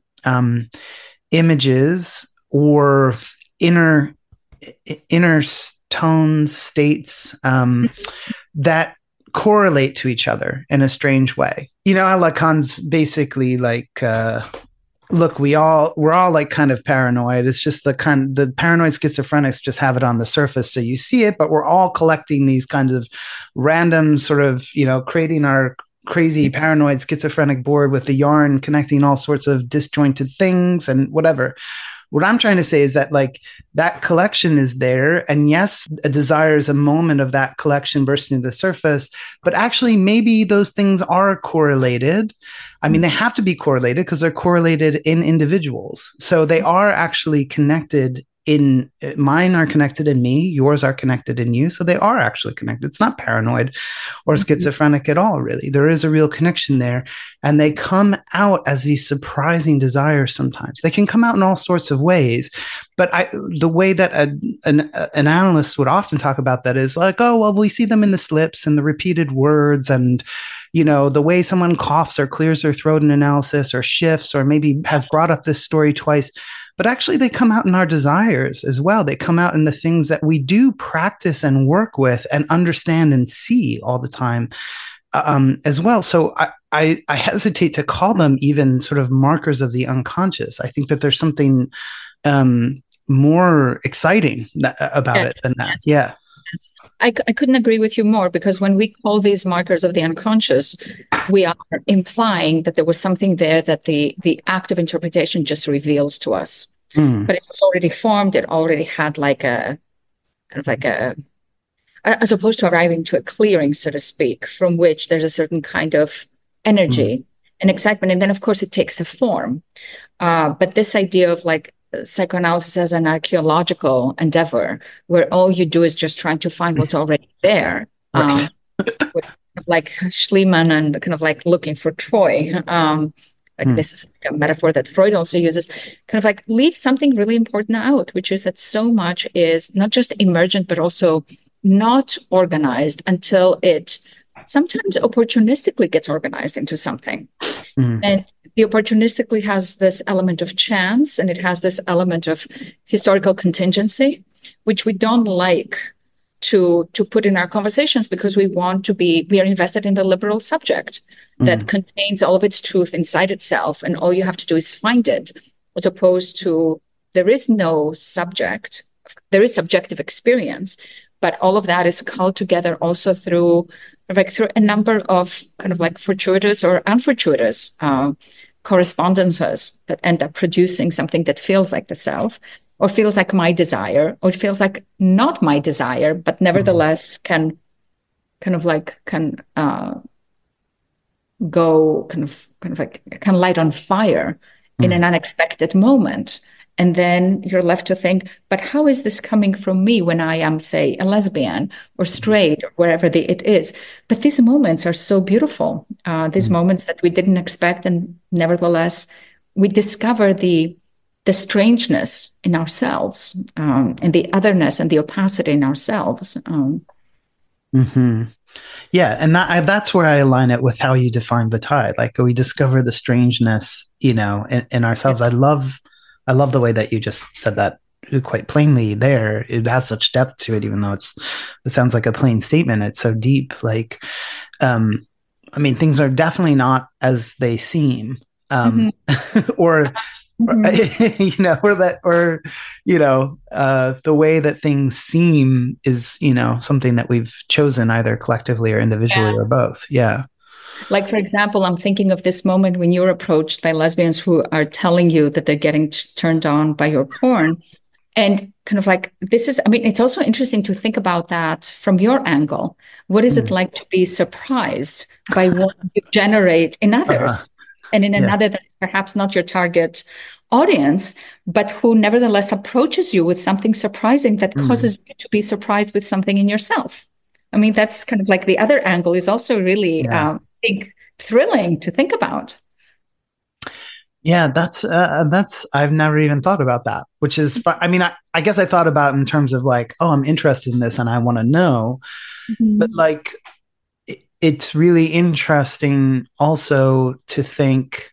images or inner tone states that correlate to each other in a strange way. You know how Lacan's basically like, look, we're all like kind of paranoid. It's just the paranoid schizophrenics just have it on the surface, so you see it, but we're all collecting these kinds of random sort of, creating our crazy paranoid schizophrenic board with the yarn, connecting all sorts of disjointed things and whatever. What I'm trying to say is that, like, that collection is there, and yes, a desire is a moment of that collection bursting to the surface, but actually maybe those things are correlated. I mean, they have to be correlated because they're correlated in individuals. So they are actually connected in mine are connected in me, yours are connected in you. So they are actually connected. It's not paranoid or schizophrenic at all, really. There is a real connection there. And they come out as these surprising desires sometimes. They can come out in all sorts of ways. But the way that an analyst would often talk about that is like, oh, well, we see them in the slips and the repeated words and, the way someone coughs or clears their throat in analysis or shifts or maybe has brought up this story twice. But actually, they come out in our desires as well. They come out in the things that we do practice and work with and understand and see all the time as well. So I hesitate to call them even sort of markers of the unconscious. I think that there's something more exciting about it than that. Yeah. I couldn't agree with you more, because when we call these markers of the unconscious, we are implying that there was something there that the act of interpretation just reveals to us. But it was already formed. It already had like a kind of like a, as opposed to arriving to a clearing, so to speak, from which there's a certain kind of energy and excitement. And then, of course, it takes a form. But this idea of like psychoanalysis as an archaeological endeavor, where all you do is just trying to find what's already there, right. Like Schliemann and kind of like looking for Troy. This is a metaphor that Freud also uses, kind of like leave something really important out, which is that so much is not just emergent, but also not organized until it sometimes opportunistically gets organized into something. And the opportunistically has this element of chance, and it has this element of historical contingency, which we don't like to put in our conversations, because we are invested in the liberal subject that contains all of its truth inside itself, and all you have to do is find it, as opposed to there is no subject, there is subjective experience, but all of that is called together also through a number of kind of like fortuitous or unfortuitous correspondences that end up producing something that feels like the self, or feels like my desire, or it feels like not my desire, but nevertheless can light on fire in an unexpected moment. And then you're left to think, but how is this coming from me when I am, say, a lesbian or straight or wherever it is? But these moments are so beautiful, these moments that we didn't expect. And nevertheless, we discover the strangeness in ourselves, and the otherness and the opacity in ourselves. Yeah, and that's where I align it with how you define Bataille. Like we discover the strangeness, in ourselves. I love the way that you just said that quite plainly there. It has such depth to it, even though it sounds like a plain statement. It's so deep. Like, things are definitely not as they seem, or the way that things seem is, something that we've chosen either collectively or individually or both. Yeah. Like, for example, I'm thinking of this moment when you're approached by lesbians who are telling you that they're getting turned on by your porn. And kind of like, it's also interesting to think about that from your angle. What is it like to be surprised by what you generate in others and in another that's perhaps not your target audience, but who nevertheless approaches you with something surprising that causes you to be surprised with something in yourself? That's kind of like the other angle is also really thrilling to think about. Yeah, that's I've never even thought about that, which is, I guess I thought about in terms of like, oh, I'm interested in this and I want to know, but like, it's really interesting also to think,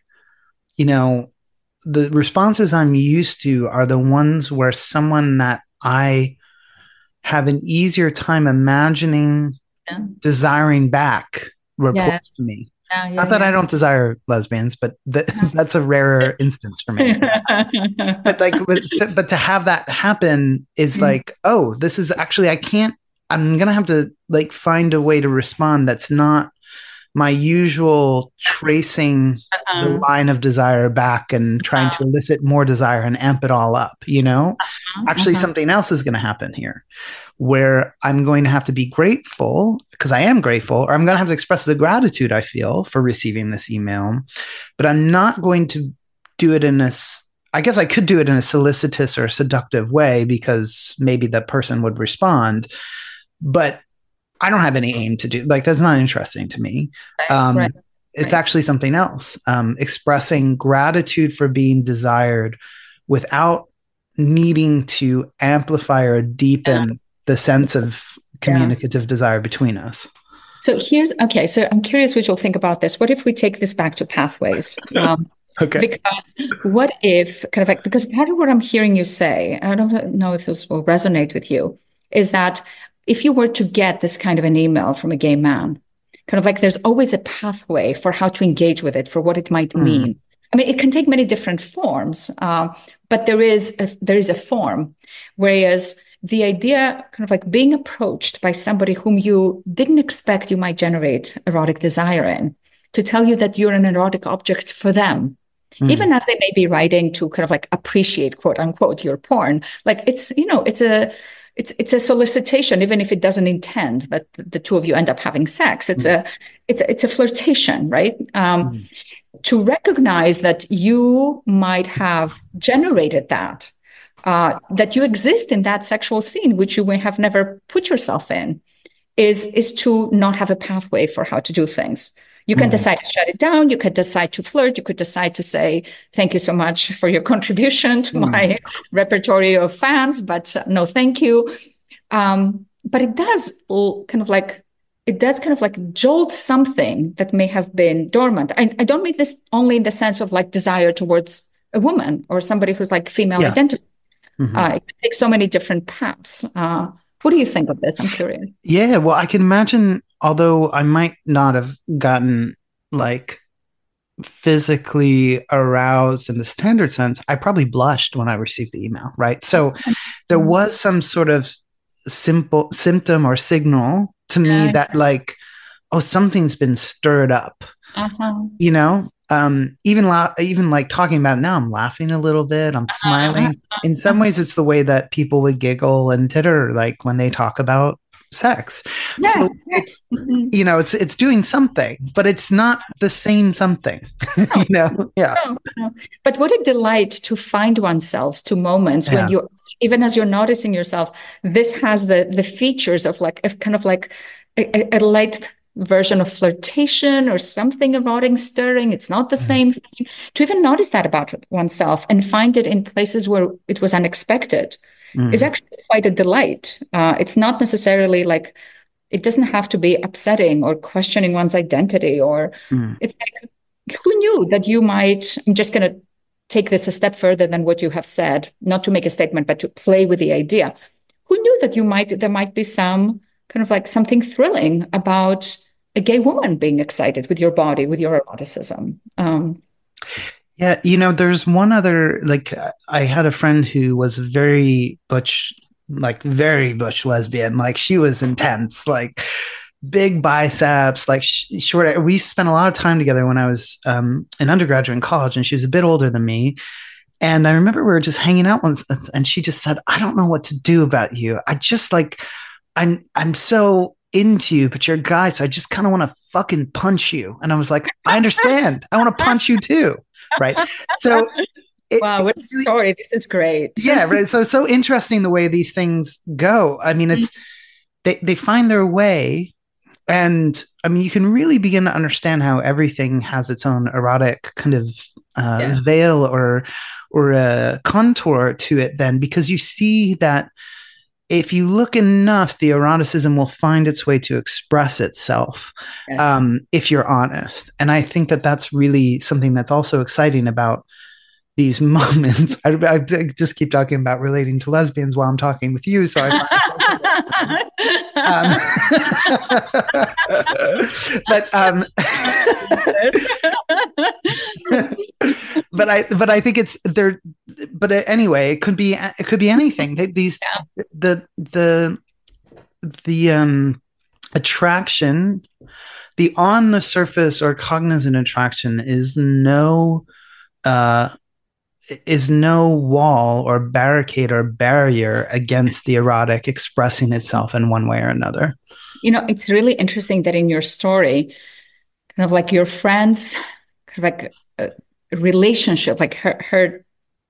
the responses I'm used to are the ones where someone that I have an easier time imagining desiring back reports to me. Not that I don't desire lesbians, but that's a rarer instance for me. But to have that happen is like, oh, this is actually, I'm going to have to like find a way to respond that's not my usual tracing the line of desire back and trying to elicit more desire and amp it all up, Actually, something else is going to happen here where I'm going to have to be grateful, because I am grateful, or I'm going to have to express the gratitude I feel for receiving this email, but I'm not going to do it in this I guess I could do it in a solicitous or seductive way because maybe the person would respond, but I don't have any aim to do like that's not interesting to me. Right, It's right. actually something else. Expressing gratitude for being desired without needing to amplify or Yeah, deepen the sense of yeah. communicative desire between us. So okay. So I'm curious what you'll think about this. What if we take this back to pathways? Okay. Because what if kind of like, because part of what I'm hearing you say, I don't know if this will resonate with you, is that if you were to get this kind of an email from a gay man, kind of like there's always a pathway for how to engage with it, for what it might Mm, mean. I mean, it can take many different forms, but there is a form. Whereas the idea, kind of like being approached by somebody whom you didn't expect you might generate erotic desire in, to tell you that you're an erotic object for them, mm, even as they may be writing to kind of like appreciate, quote unquote, your porn. Like it's a solicitation, even if it doesn't intend that the two of you end up having sex. It's mm, a flirtation, right? mm, To recognize that you might have generated that you exist in that sexual scene, which you may have never put yourself in, is to not have a pathway for how to do things. You can mm, decide to shut it down. You could decide to flirt. You could decide to say, thank you so much for your contribution to mm, my repertory of fans, but no, thank you. But it does kind of like jolt something that may have been dormant. I don't mean this only in the sense of like desire towards a woman or somebody who's like female yeah. identity. Mhm. It can take so many different paths. What do you think of this? I'm curious. Yeah, well, I can imagine, although I might not have gotten like physically aroused in the standard sense, I probably blushed when I received the email, right? So there was some sort of simple symptom or signal to me Yeah. that like, oh, something's been stirred up, Uh-huh. you know? Even like talking about it now, I'm laughing a little bit, I'm smiling. In some ways, it's the way that people would giggle and titter like when they talk about sex. So Yes, yes. it's Mhm. it's doing something, but it's not the same something. No, Yeah. no, no. But what a delight to find oneself to moments when Yeah. you, even as you're noticing yourself, this has the features of like a kind of like a light version of flirtation or something erotic stirring. It's not the Mm, same thing. To even notice that about oneself and find it in places where it was unexpected is mm, actually quite a delight. It's not necessarily like it doesn't have to be upsetting or questioning one's identity, or mm. it's like, who knew that you might, I'm just going to take this a step further than what you have said, not to make a statement, but to play with the idea. Who knew that there might be some kind of like something thrilling about a gay woman being excited with your body, with your eroticism? Yeah, there's one other like I had a friend who was very butch lesbian. Like she was intense, like big biceps, like short. We spent a lot of time together when I was an undergraduate in college, and she was a bit older than me. And I remember we were just hanging out once, and she just said, "I don't know what to do about you. I just like, I'm so into you, but you're a guy, so I just kind of want to fucking punch you." And I was like, "I understand. I want to punch you too." Right. So Wow, what a really, story. This is great. yeah, right. So it's so interesting the way these things go. I mean, it's they find their way, and I mean, you can really begin to understand how everything has its own erotic kind of Yeah. veil or a contour to it. Then, because you see that if you look enough, the eroticism will find its way to express itself Yes. if you're honest. And I think that that's really something that's also exciting about these moments. I just keep talking about relating to lesbians while I'm talking with you, so I find myself. But but I think it's there. But anyway, it could be anything. These the attraction, the on the surface or cognizant attraction uh is no wall or barricade or barrier against the erotic expressing itself in one way or another. It's really interesting that in your story, kind of like your friend's kind of like relationship, like her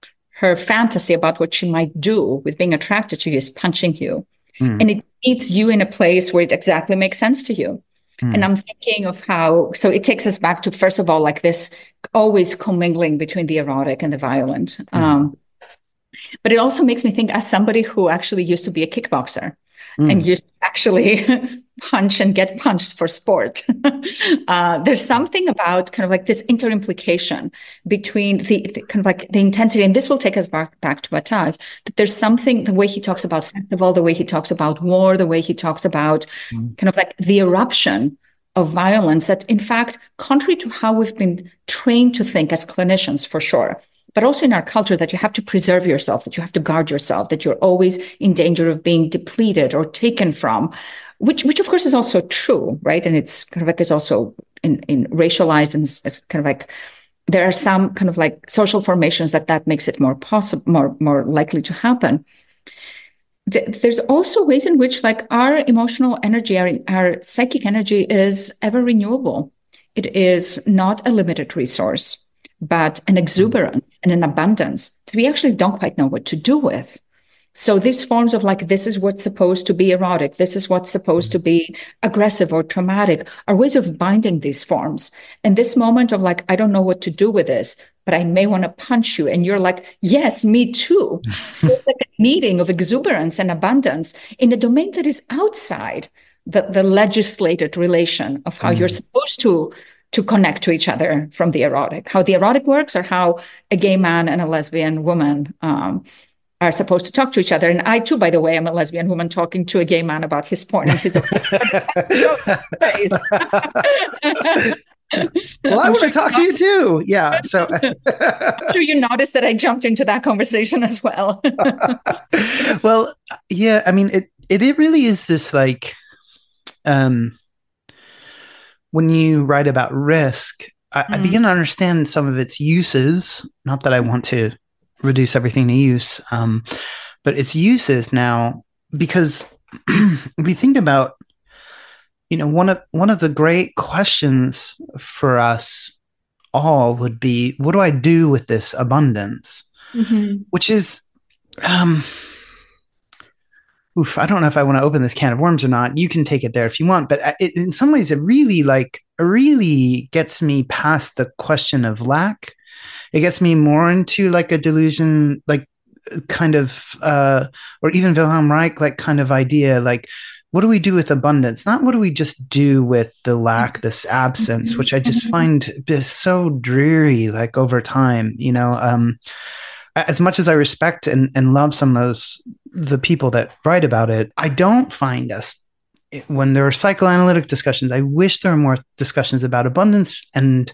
her fantasy about what she might do with being attracted to you is punching you. Mm. And it meets you in a place where it exactly makes sense to you. And I'm thinking of how, so it takes us back to, first of all, like this always commingling between the erotic and the violent. But it also makes me think, as somebody who actually used to be a kickboxer and used to actually punch and get punched for sport, there's something about kind of like this interimplication between the kind of like the intensity, and this will take us back to Atag, that there's something, the way he talks about festival, the way he talks about war, the way he talks about kind of like the eruption of violence, that in fact, contrary to how we've been trained to think as clinicians, for sure, but also in our culture, that you have to preserve yourself, that you have to guard yourself, that you're always in danger of being depleted or taken from, which of course is also true, right? And it's kind of like, it's also in racialized, and it's kind of like, there are some kind of like social formations that makes it more possible, more likely to happen. There's also ways in which like our emotional energy, our psychic energy is ever renewable. It is not a limited resource, but an exuberance and an abundance that we actually don't quite know what to do with. So these forms of like, this is what's supposed to be erotic, this is what's supposed to be aggressive or traumatic, are ways of binding these forms. And this moment of like, I don't know what to do with this, but I may want to punch you. And you're like, yes, me too. It's like a meeting of exuberance and abundance in a domain that is outside the legislated relation of how you're supposed to connect to each other from the erotic, how the erotic works, or how a gay man and a lesbian woman are supposed to talk to each other. And I too, by the way, am a lesbian woman talking to a gay man about his porn and his. Well, I want to talk to you too. Yeah. So I'm sure you noticed that I jumped into that conversation as well. Well, yeah, I mean, it really is this like, when you write about risk, I begin to understand some of its uses. Not that I want to reduce everything to use, but its uses now, because we think about, one of the great questions for us all would be, what do I do with this abundance? Which is, I don't know if I want to open this can of worms or not. You can take it there if you want, but in some ways, it really gets me past the question of lack. It gets me more into like a delusion, like kind of, or even Wilhelm Reich, like kind of idea, like, what do we do with abundance? Not what do we just do with the lack, this absence, which I just find just so dreary, like over time, as much as I respect and love some of the people that write about it, I don't find us, when there are psychoanalytic discussions, I wish there were more discussions about abundance and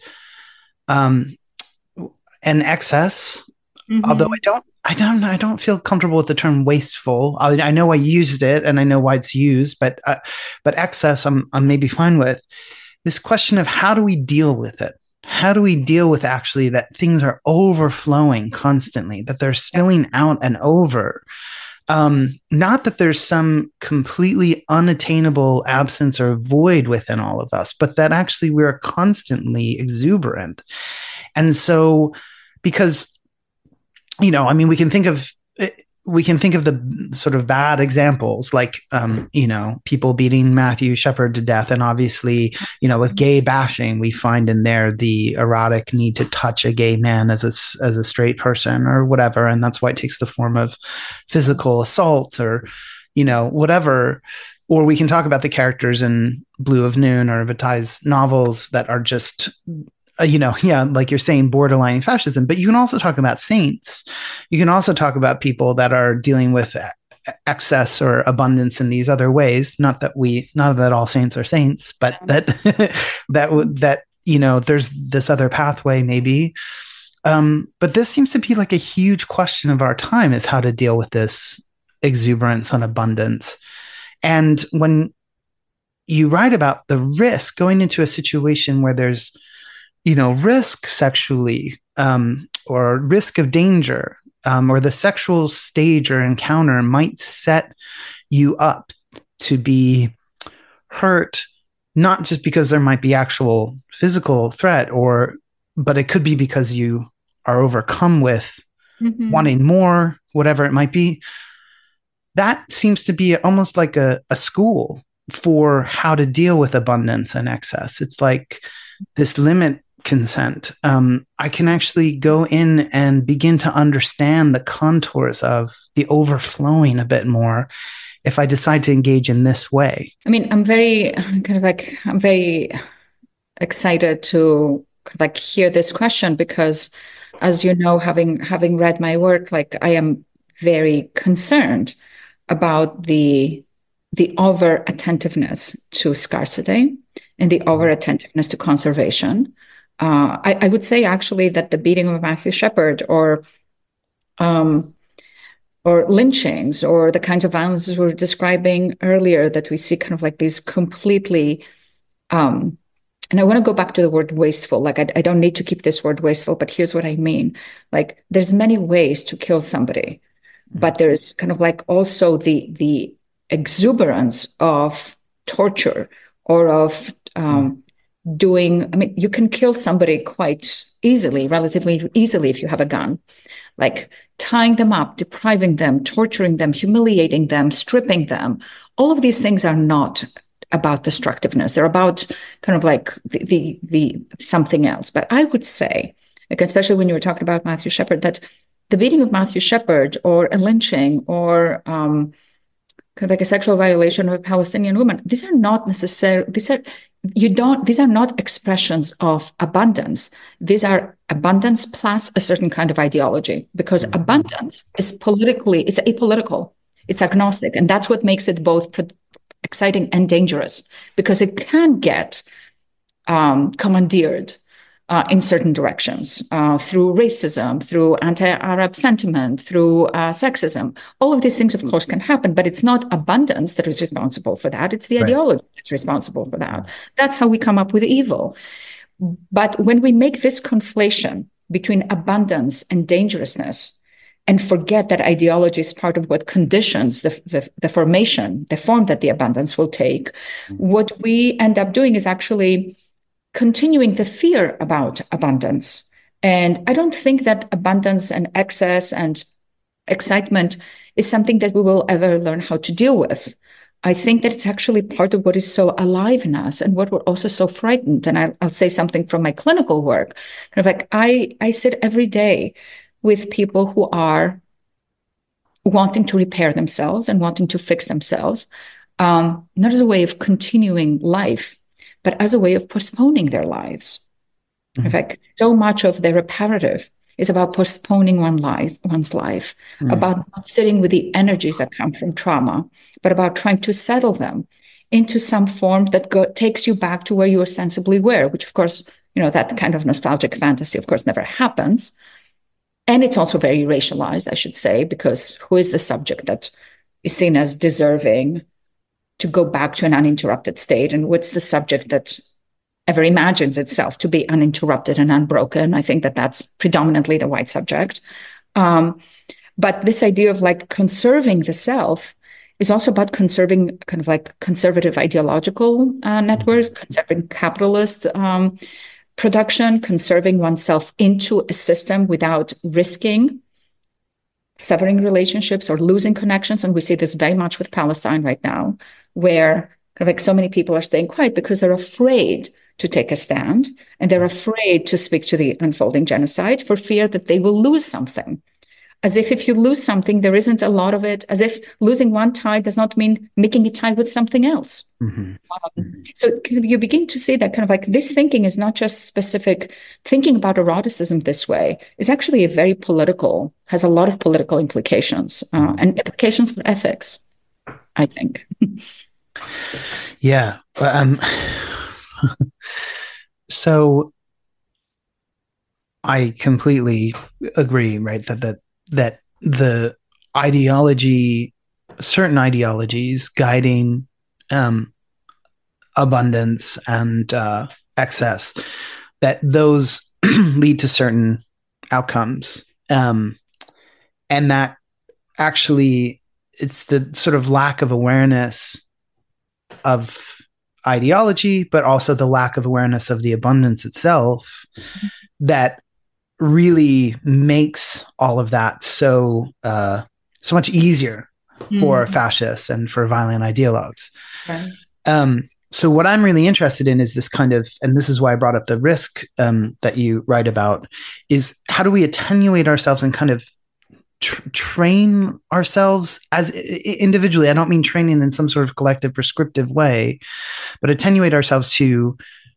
excess. Although I don't feel comfortable with the term wasteful. I know I used it and I know why it's used, but excess I'm maybe fine with. This question of how do we deal with it? How do we deal with actually that things are overflowing constantly, that they're spilling out and over? Not that there's some completely unattainable absence or void within all of us, but that actually we're constantly exuberant. And so, because, we can think of the sort of bad examples, like, people beating Matthew Shepard to death. And obviously, with gay bashing, we find in there the erotic need to touch a gay man as a straight person or whatever. And that's why it takes the form of physical assault or, whatever. Or we can talk about the characters in Blue of Noon or Bataille's novels that are just, like you're saying, borderline fascism, but you can also talk about saints. You can also talk about people that are dealing with excess or abundance in these other ways. Not that all saints are saints, but that there's this other pathway maybe. But this seems to be like a huge question of our time, is how to deal with this exuberance and abundance. And when you write about the risk going into a situation where there's risk sexually, or risk of danger, or the sexual stage or encounter might set you up to be hurt, not just because there might be actual physical threat, but it could be because you are overcome with wanting more, whatever it might be. That seems to be almost like a school for how to deal with abundance and excess. It's like this limit consent. I can actually go in and begin to understand the contours of the overflowing a bit more if I decide to engage in this way. I mean, I'm very excited to hear this question because, as you know, having read my work, like I am very concerned about the over attentiveness to scarcity and the over attentiveness to conservation. I would say actually that the beating of Matthew Shepard or lynchings or the kinds of violences we were describing earlier that we see kind of like these completely and I want to go back to the word wasteful. Like I don't need to keep this word wasteful, but here's what I mean. Like there's many ways to kill somebody, but there's kind of like also the exuberance of torture or of doing. I mean, you can kill somebody quite easily, relatively easily, if you have a gun. Like tying them up, depriving them, torturing them, humiliating them, stripping them. All of these things are not about destructiveness. They're about kind of like the something else. But I would say, like especially when you were talking about Matthew Shepard, that the beating of Matthew Shepard or a lynching or kind of like a sexual violation of a Palestinian woman, these are not necessarily these are not expressions of abundance. These are abundance plus a certain kind of ideology, because abundance is it's apolitical, it's agnostic, and that's what makes it both exciting and dangerous, because it can get commandeered in certain directions through racism, through anti-Arab sentiment, through sexism. All of these things, of course, can happen, but it's not abundance that is responsible for that. It's the ideology that's responsible for that. That's how we come up with evil. But when we make this conflation between abundance and dangerousness, and forget that ideology is part of what conditions the formation, the form that the abundance will take, what we end up doing is actually continuing the fear about abundance. And I don't think that abundance and excess and excitement is something that we will ever learn how to deal with. I think that it's actually part of what is so alive in us and what we're also so frightened. And I'll say something from my clinical work. Kind of like I sit every day with people who are wanting to repair themselves and wanting to fix themselves, not as a way of continuing life, but as a way of postponing their lives. In fact, so much of the reparative is about postponing one's life, about not sitting with the energies that come from trauma, but about trying to settle them into some form that takes you back to where you ostensibly were, which, of course, that kind of nostalgic fantasy, of course, never happens. And it's also very racialized, I should say, because who is the subject that is seen as deserving to go back to an uninterrupted state? And what's the subject that ever imagines itself to be uninterrupted and unbroken? I think that that's predominantly the white subject. But this idea of like conserving the self is also about conserving kind of like conservative ideological networks, conserving capitalist production, conserving oneself into a system without risking severing relationships or losing connections. And we see this very much with Palestine right now, where kind of like so many people are staying quiet because they're afraid to take a stand and they're afraid to speak to the unfolding genocide for fear that they will lose something. As if you lose something, there isn't a lot of it, as if losing one tie does not mean making a tie with something else. So you begin to see that kind of like this thinking is not just specific. Thinking about eroticism this way is actually has a lot of political implications and implications for ethics, I think. Yeah. So I completely agree, right? That the ideology, certain ideologies guiding abundance and excess, that those lead to certain outcomes. And that actually it's the sort of lack of awareness of ideology, but also the lack of awareness of the abundance itself that really makes all of that so much easier for fascists and for violent ideologues. Right. So what I'm really interested in is this kind of, and this is why I brought up the risk that you write about, is how do we attenuate ourselves and kind of train ourselves as individually. I don't mean training in some sort of collective prescriptive way, but attenuate ourselves to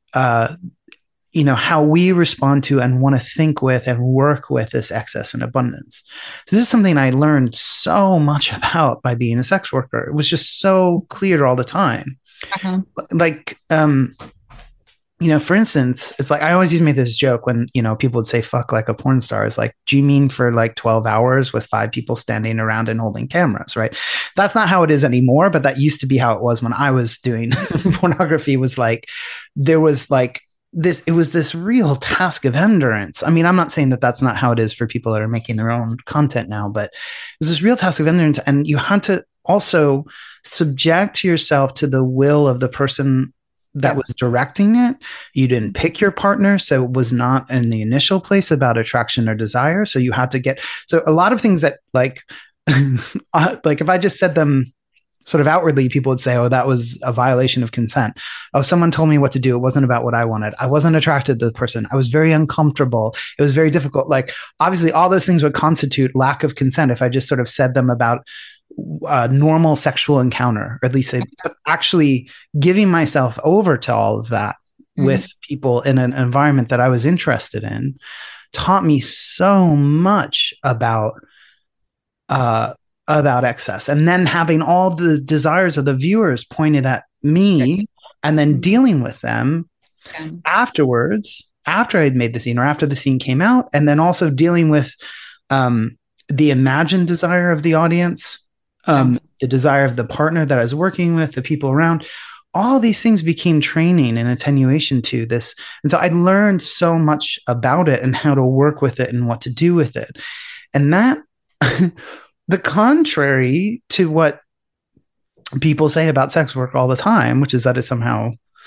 how we respond to and want to think with and work with this excess and abundance. So this is something I learned so much about by being a sex worker. It was just so clear all the time. Like, for instance, it's like I always used to make this joke when, people would say fuck like a porn star. It's like, do you mean for like 12 hours with 5 people standing around and holding cameras, right? That's not how it is anymore, but that used to be how it was when I was doing pornography. Was like, there was like it was this real task of endurance. I mean, I'm not saying that that's not how it is for people that are making their own content now, but it's this real task of endurance. And you had to also subject yourself to the will of the person that was directing it. You didn't pick your partner, so it was not in the initial place about attraction or desire. So you had to so a lot of things that like if I just said them sort of outwardly, people would say, oh, that was a violation of consent. Oh, someone told me what to do. It wasn't about what I wanted. I wasn't attracted to the person. I was very uncomfortable. It was very difficult. Like, obviously all those things would constitute lack of consent if I just sort of said them about normal sexual encounter, or at least but actually giving myself over to all of that with people in an environment that I was interested in taught me so much about excess. And then having all the desires of the viewers pointed at me and then dealing with them afterwards, after I'd made the scene or after the scene came out, and then also dealing with the imagined desire of the audience, the desire of the partner that I was working with, the people around. All these things became training and attenuation to this. And so I learned so much about it and how to work with it and what to do with it. And that the contrary to what people say about sex work all the time, which is that it somehow,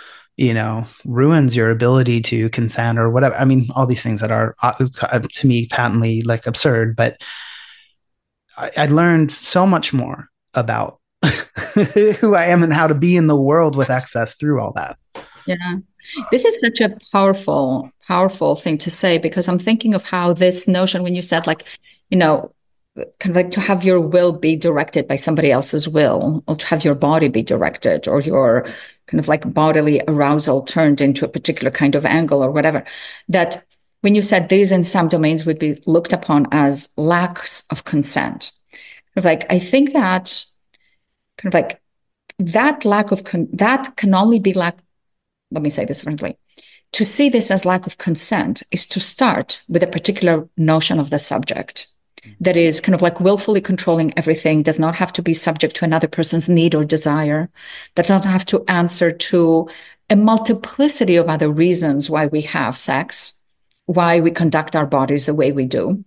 ruins your ability to consent or whatever. I mean, all these things that are, to me, patently like absurd, but I learned so much more about who I am and how to be in the world with excess through all that. Yeah. This is such a powerful, powerful thing to say, because I'm thinking of how this notion, when you said like, kind of like to have your will be directed by somebody else's will, or to have your body be directed, or your kind of like bodily arousal turned into a particular kind of angle or whatever, that when you said these in some domains would be looked upon as lacks of consent, kind of like, I think that kind of like that lack of, that can only be let me say this differently. To see this as lack of consent is to start with a particular notion of the subject that is kind of like willfully controlling everything, does not have to be subject to another person's need or desire, does not have to answer to a multiplicity of other reasons why we have sex, why we conduct our bodies the way we do,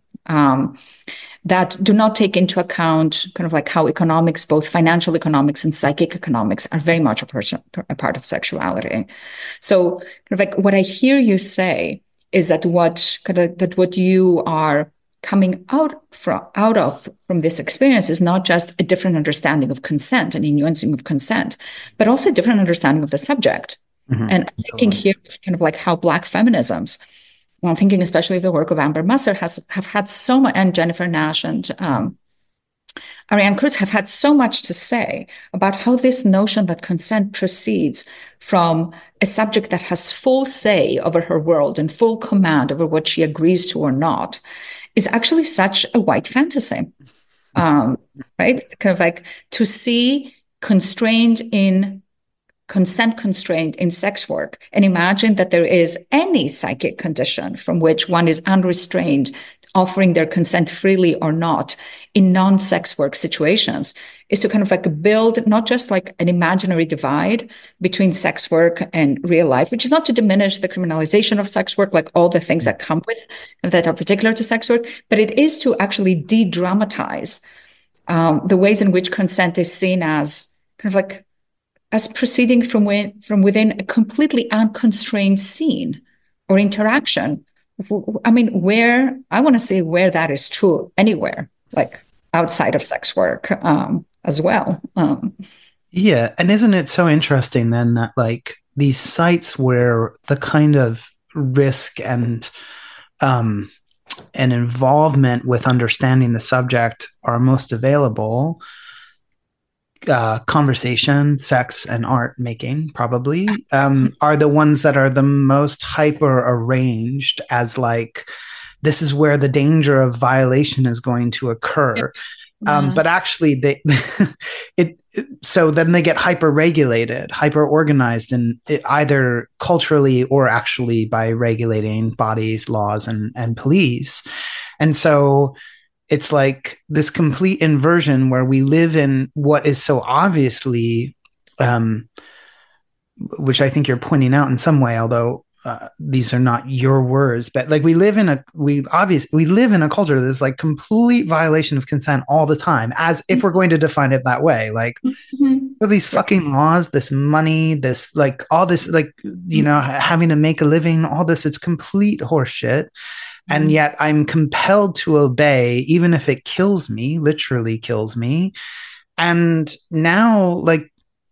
that do not take into account kind of like how economics, both financial economics and psychic economics, are very much a part of sexuality. So kind of like what I hear you say is that what you are coming out from this experience is not just a different understanding of consent and a nuancing of consent, but also a different understanding of the subject. And I'm thinking here kind of like how Black feminisms, well, I'm thinking especially of the work of Amber Musser, have had so much, and Jennifer Nash and Ariane Cruz have had so much to say about how this notion that consent proceeds from a subject that has full say over her world and full command over what she agrees to or not is actually such a white fantasy, right? Kind of like to see consent constrained in sex work, and imagine that there is any psychic condition from which one is unrestrained, offering their consent freely or not in non-sex work situations, is to kind of like build not just like an imaginary divide between sex work and real life, which is not to diminish the criminalization of sex work, like all the things that come with that are particular to sex work, but it is to actually de-dramatize the ways in which consent is seen as kind of like as proceeding from within a completely unconstrained scene or interaction I mean, where I want to say where that is true anywhere, like outside of sex work, as well. Yeah, and isn't it so interesting then that like these sites where the kind of risk um and involvement with understanding the subject are most available, conversation, sex, and art making probably, are the ones that are the most hyper arranged as like this is where the danger of violation is going to occur. Yeah. But actually, they so then they get hyper regulated, hyper organized, and either culturally or actually by regulating bodies, laws, and police. And so it's like this complete inversion where we live in what is so obviously, um, which I think you're pointing out in some way, although these are not your words, but like we live in a culture that's like complete violation of consent all the time, as if we're going to define it that way. Like Mhm. these Yeah. fucking laws, this money, this like all this like having to make a living, all this, it's complete horseshit. And Mhm. yet I'm compelled to obey, even if it kills me, literally kills me. And now, like,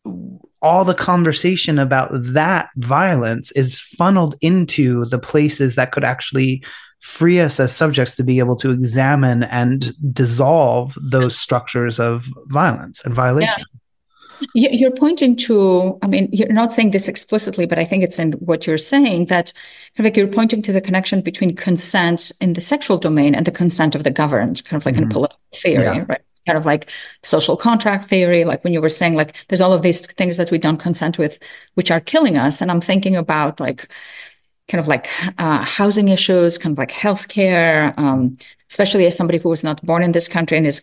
all the conversation about that violence is funneled into the places that could actually free us as subjects to be able to examine and dissolve those structures of violence and Yeah. violation. You're pointing to, I mean, you're not saying this explicitly, but I think it's in what you're saying that kind of like you're pointing to the connection between consent in the sexual domain and the consent of the governed, kind of like in a Mm-hmm. political theory, Yeah. right? Kind of like social contract theory, like when you were saying, like, there's all of these things that we don't consent with, which are killing us. And I'm thinking about like kind of like housing issues, kind of like healthcare, especially as somebody who was not born in this country and is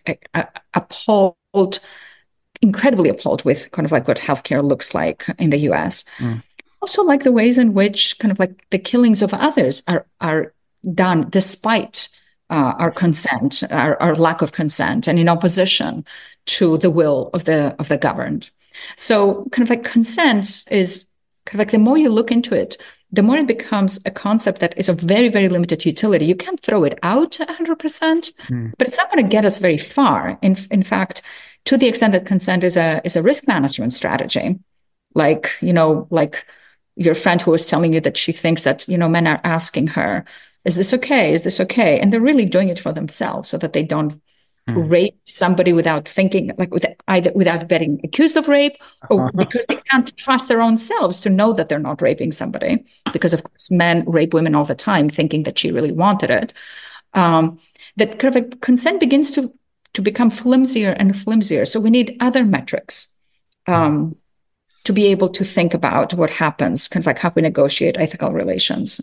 appalled, incredibly appalled with kind of like what healthcare looks like in the US. Mm. Also, like the ways in which kind of like the killings of others are done despite our consent, our lack of consent, and in opposition to the will of the governed. So, kind of like consent is kind of like the more you look into it, the more it becomes a concept that is of very, very limited utility. You can't throw it out 100%, Mm. but it's not going to get us very far. In fact, to the extent that consent is a risk management strategy, like, like your friend who was telling you that she thinks that, men are asking her, is this okay? Is this okay? And they're really doing it for themselves so that they don't Mm. rape somebody without thinking, like either without getting accused of rape or because they can't trust their own selves to know that they're not raping somebody. Because of course, men rape women all the time, thinking that she really wanted it. Um, that kind of like consent begins to become flimsier and flimsier. So we need other metrics. Um, to be able to think about what happens, kind of like how we negotiate ethical relations.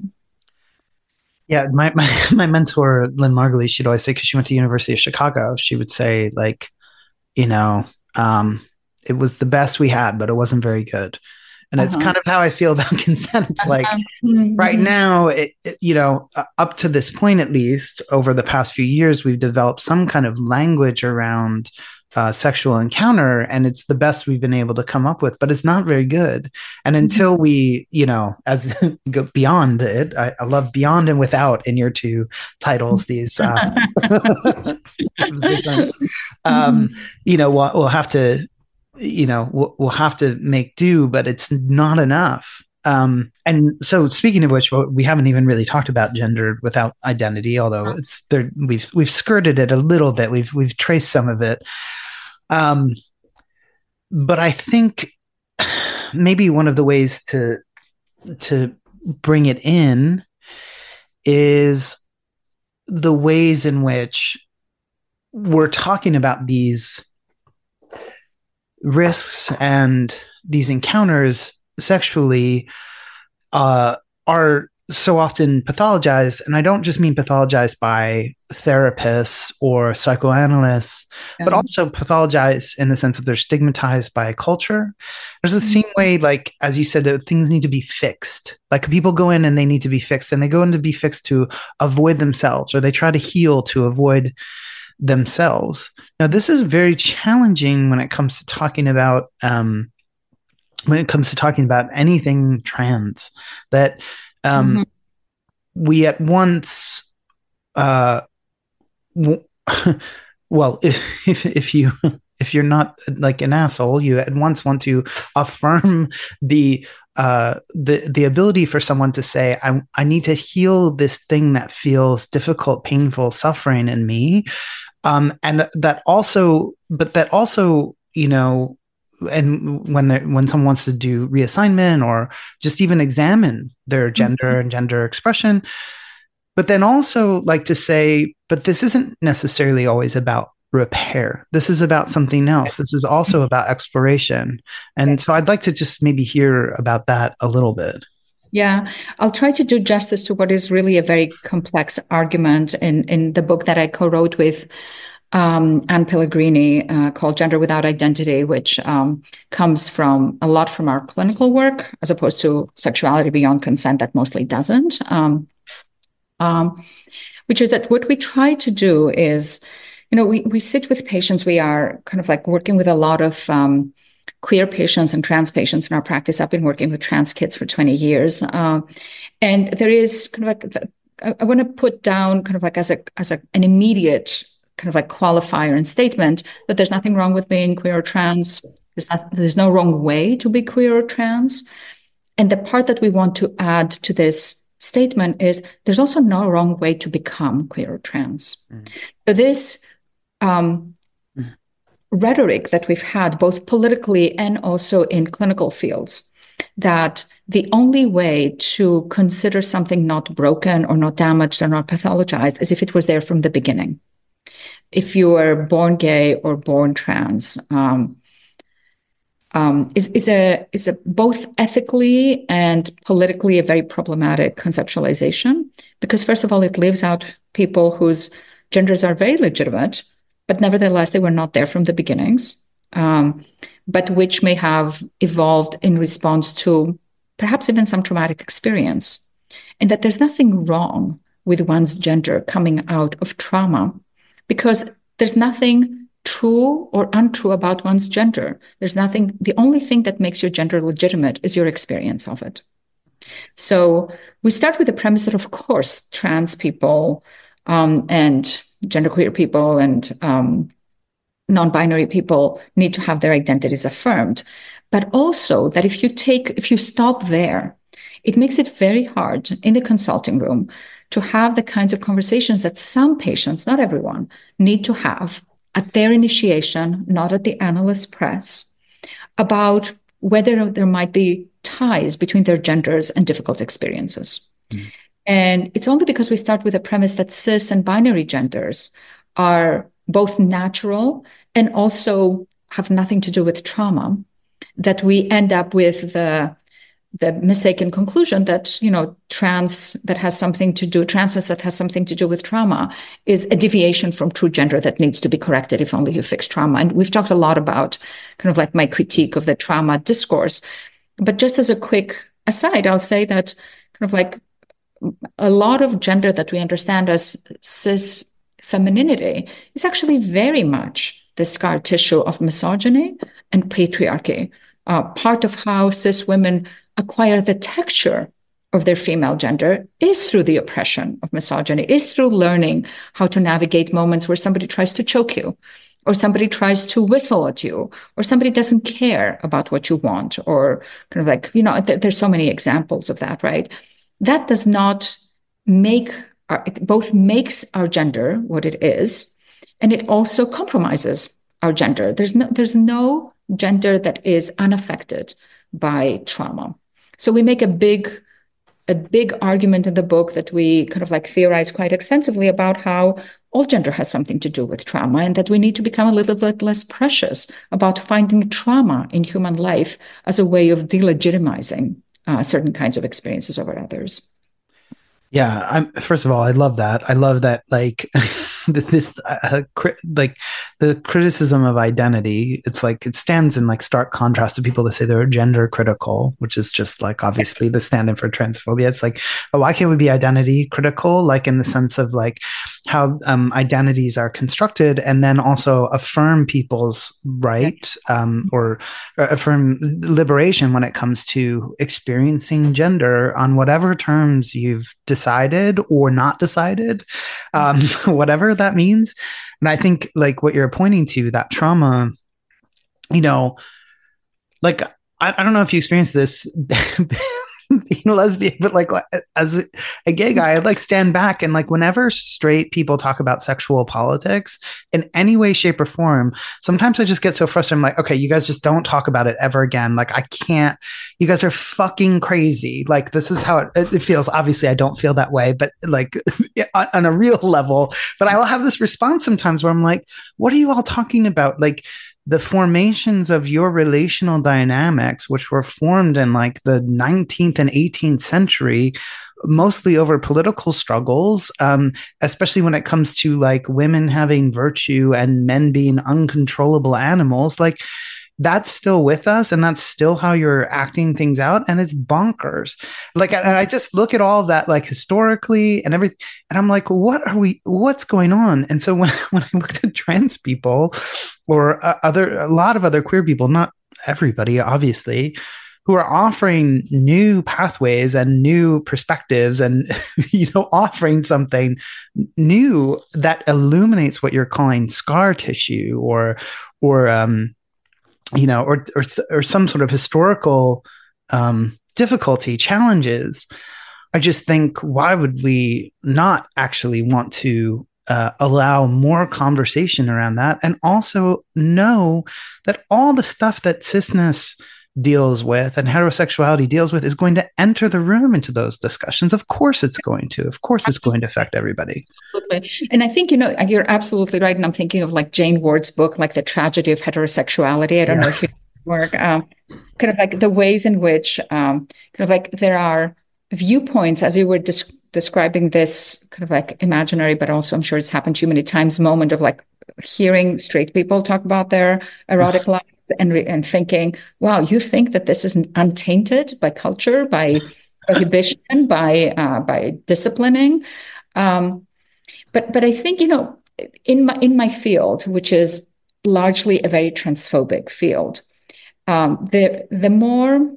Yeah, my mentor Lynn Margulies, she'd always say, because she went to University of Chicago, she would say like, you know, it was the best we had, but it wasn't very good. And it's Uh-huh. kind of how I feel about consent. It's like Uh-huh. right Mhm. now, up to this point, at least over the past few years, we've developed some kind of language around sexual encounter, and it's the best we've been able to come up with, but it's not very good. And until we, as go beyond it, I love beyond and without in your two titles, these positions. Um, Mhm. we'll have to, we'll have to make do, but it's not enough. And so, speaking of which, we haven't even really talked about gender without identity, although it's there. We've skirted it a little bit. We've traced some of it. Um, but I think maybe one of the ways to bring it in is the ways in which we're talking about these risks and these encounters sexually are so often pathologized. And I don't just mean pathologized by therapists or psychoanalysts, but Yeah. also pathologized in the sense of they're stigmatized by culture. There's the Mhm. same way, like, as you said, that things need to be fixed. Like people go in and they need to be fixed, and they go in to be fixed to avoid themselves, or they try to heal to avoid themselves. Now, this is very challenging when it comes to talking about anything trans, that um, Mhm. we at once, uh, well, if you if you're not like an asshole, you at once want to affirm the ability for someone to say, I need to heal this thing that feels difficult, painful, suffering in me. And that also, but that also, you know, and when someone wants to do reassignment or just even examine their gender and gender expression, but then also like to say, but this isn't necessarily always about repair. This is about something else. This is also about exploration. And so Yes. I'd like to just maybe hear about that a little bit. Yeah, I'll try to do justice to what is really a very complex argument in the book that I co-wrote with Anne Pellegrini called Gender Without Identity, which comes from a lot from our clinical work, as opposed to Sexuality Beyond Consent, that mostly doesn't. Which is that what we try to do is, you know, we sit with patients. We are kind of like working with a lot of queer patients and trans patients in our practice. I've been working with trans kids for 20 years. And there is kind of like, I want to put down kind of like as an immediate kind of like qualifier and statement that there's nothing wrong with being queer or trans. There's no wrong way to be queer or trans. And the part that we want to add to this statement is there's also no wrong way to become queer or trans. So this rhetoric that we've had both politically and also in clinical fields, that the only way to consider something not broken or not damaged or not pathologized is if it was there from the beginning. If you were born gay or born trans, is a both ethically and politically a very problematic conceptualization, because first of all, it leaves out people whose genders are very legitimate, but nevertheless they were not there from the beginnings, but which may have evolved in response to perhaps even some traumatic experience, and that there's nothing wrong with one's gender coming out of trauma, because there's nothing true or untrue about one's gender. There's nothing, the only thing that makes your gender legitimate is your experience of it. So we start with the premise that, of course, trans people and genderqueer people and non-binary people need to have their identities affirmed. But also that if you stop there, it makes it very hard in the consulting room to have the kinds of conversations that some patients, not everyone, need to have at their initiation, not at the analyst press, about whether there might be ties between their genders and difficult experiences. And it's only because we start with a premise that cis and binary genders are both natural and also have nothing to do with trauma that we end up with the mistaken conclusion that, you know, transness that has something to do with trauma is a deviation from true gender that needs to be corrected if only you fix trauma. And we've talked a lot about kind of like my critique of the trauma discourse. But just as a quick aside, I'll say that kind of like a lot of gender that we understand as cis femininity is actually very much the scar tissue of misogyny and patriarchy. Part of how cis women acquire the texture of their female gender is through the oppression of misogyny, is through learning how to navigate moments where somebody tries to choke you, or somebody tries to whistle at you, or somebody doesn't care about what you want, or kind of like, you know, there's so many examples of that, right? That does not make, it both makes our gender what it is, and it also compromises our gender. There's no gender that is unaffected by trauma. So we make a big argument in the book that we kind of like theorize quite extensively about how all gender has something to do with trauma, and that we need to become a little bit less precious about finding trauma in human life as a way of delegitimizing certain kinds of experiences over others. Yeah, first of all, I love that. I love that, like this, like the criticism of identity. It's like it stands in like stark contrast to people that say they're gender critical, which is just like obviously the stand-in for transphobia. It's like, oh, why can't we be identity critical? Like in the sense of like, identities are constructed, and then also affirm people's right, or affirm liberation when it comes to experiencing gender on whatever terms you've decided or not decided, whatever that means. And I think like what you're pointing to, that trauma, like I don't know if you experienced this being a lesbian, but like as a gay guy, I'd like stand back and like whenever straight people talk about sexual politics in any way, shape, or form, sometimes I just get so frustrated. I'm like, okay, you guys just don't talk about it ever again. Like I can't, you guys are fucking crazy. Like this is how it feels. Obviously I don't feel that way, but like on a real level, but I will have this response sometimes where I'm like, what are you all talking about? Like, the formations of your relational dynamics, which were formed in like the 19th and 18th century, mostly over political struggles, especially when it comes to like women having virtue and men being uncontrollable animals, like that's still with us, and that's still how you're acting things out, and it's bonkers. Like, and I just look at all of that like historically and everything, and I'm like, what's going on? And so when I looked at trans people or a lot of other queer people, not everybody obviously, who are offering new pathways and new perspectives and offering something new that illuminates what you're calling scar tissue or some sort of historical difficulty, challenges. I just think, why would we not actually want to allow more conversation around that, and also know that all the stuff that cisness deals with and heterosexuality deals with is going to enter the room into those discussions. Of course it's going to. Of course it's going to affect everybody. Absolutely. And I think, you're absolutely right. And I'm thinking of like Jane Ward's book, like The Tragedy of Heterosexuality. I don't know if you work, kind of like the ways in which kind of like there are viewpoints, as you were describing this kind of like imaginary, but also I'm sure it's happened to you many times, moment of like hearing straight people talk about their erotic lives and thinking, wow, you think that this is untainted by culture, by prohibition, by disciplining. But I think, in my field, which is largely a very transphobic field, the more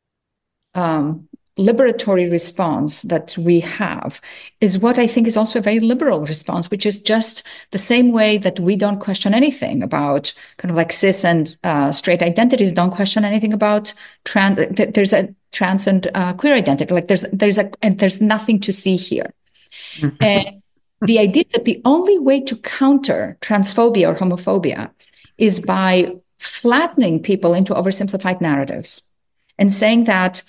liberatory response that we have is what I think is also a very liberal response, which is just the same way that we don't question anything about kind of like cis and straight identities, don't question anything about trans. There's a trans and queer identity. Like there's nothing to see here. And the idea that the only way to counter transphobia or homophobia is by flattening people into oversimplified narratives and saying that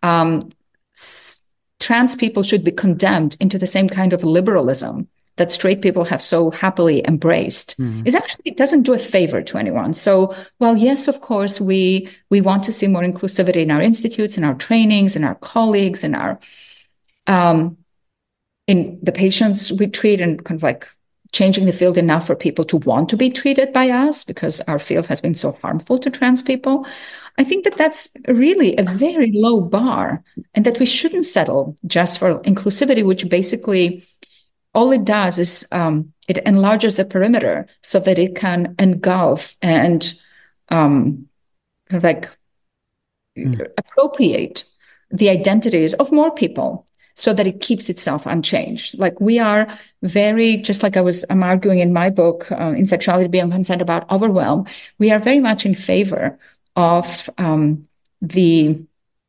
trans people should be condemned into the same kind of liberalism that straight people have so happily embraced is actually, it doesn't do a favor to anyone. So while yes, of course, we want to see more inclusivity in our institutes, in our trainings, in our colleagues, in our in the patients we treat, and kind of like changing the field enough for people to want to be treated by us because our field has been so harmful to trans people. I think that that's really a very low bar, and that we shouldn't settle just for inclusivity, which basically all it does is it enlarges the perimeter so that it can engulf and kind of like appropriate the identities of more people so that it keeps itself unchanged. Like we are very, just like I'm arguing in my book, In Sexuality Beyond Consent, about overwhelm, we are very much in favor of the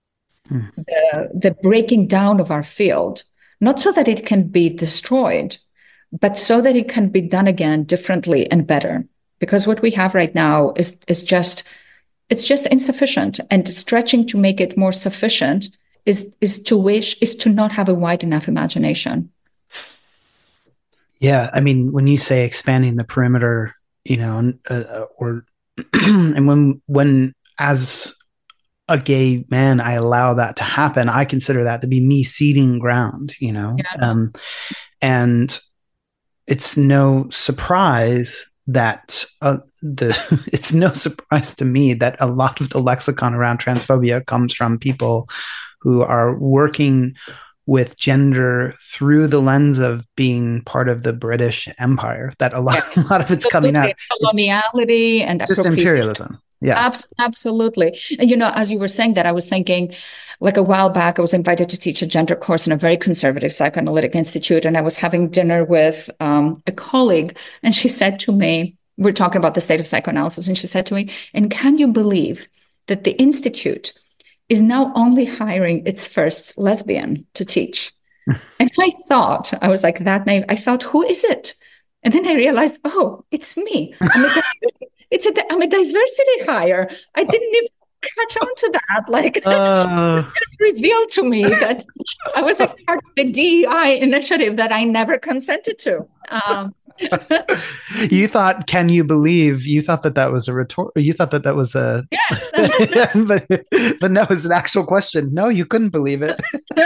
breaking down of our field, not so that it can be destroyed, but so that it can be done again differently and better. Because what we have right now is just insufficient, and stretching to make it more sufficient is to not have a wide enough imagination. Yeah, I mean, when you say expanding the perimeter, or and when as a gay man I allow that to happen, I consider that to be me ceding ground, and it's no surprise that it's no surprise to me that a lot of the lexicon around transphobia comes from people who are working with gender through the lens of being part of the British Empire. That a lot of it's coming out. Coloniality and just imperialism. Yeah. Absolutely. And, as you were saying that, I was thinking, like a while back, I was invited to teach a gender course in a very conservative psychoanalytic institute. And I was having dinner with a colleague. And she said to me, we're talking about the state of psychoanalysis. And she said to me, and can you believe that the institute is now only hiring its first lesbian to teach? And I was like that naive. I thought, who is it? And then I realized, oh, it's me. I'm a diversity hire. I didn't even catch on to that. Like, it revealed to me that I was a part of the DEI initiative that I never consented to. You thought, can you believe? You thought that was a retort. You thought that was a yes, but no, it's an actual question. No, you couldn't believe it.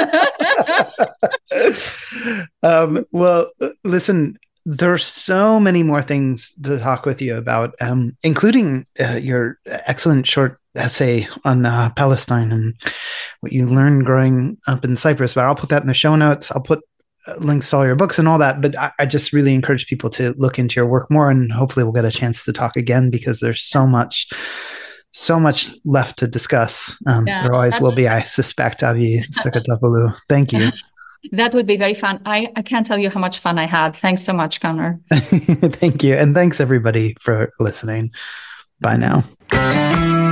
Well, listen. There's so many more things to talk with you about, including your excellent short essay on Palestine and what you learned growing up in Cyprus. But I'll put that in the show notes. I'll put links to all your books and all that. But I just really encourage people to look into your work more, and hopefully we'll get a chance to talk again, because there's so much left to discuss. There always will be, I suspect, Avi Sakatapoulou. Thank you. That would be very fun. I can't tell you how much fun I had. Thanks so much, Connor. Thank you. And thanks everybody for listening. Bye now.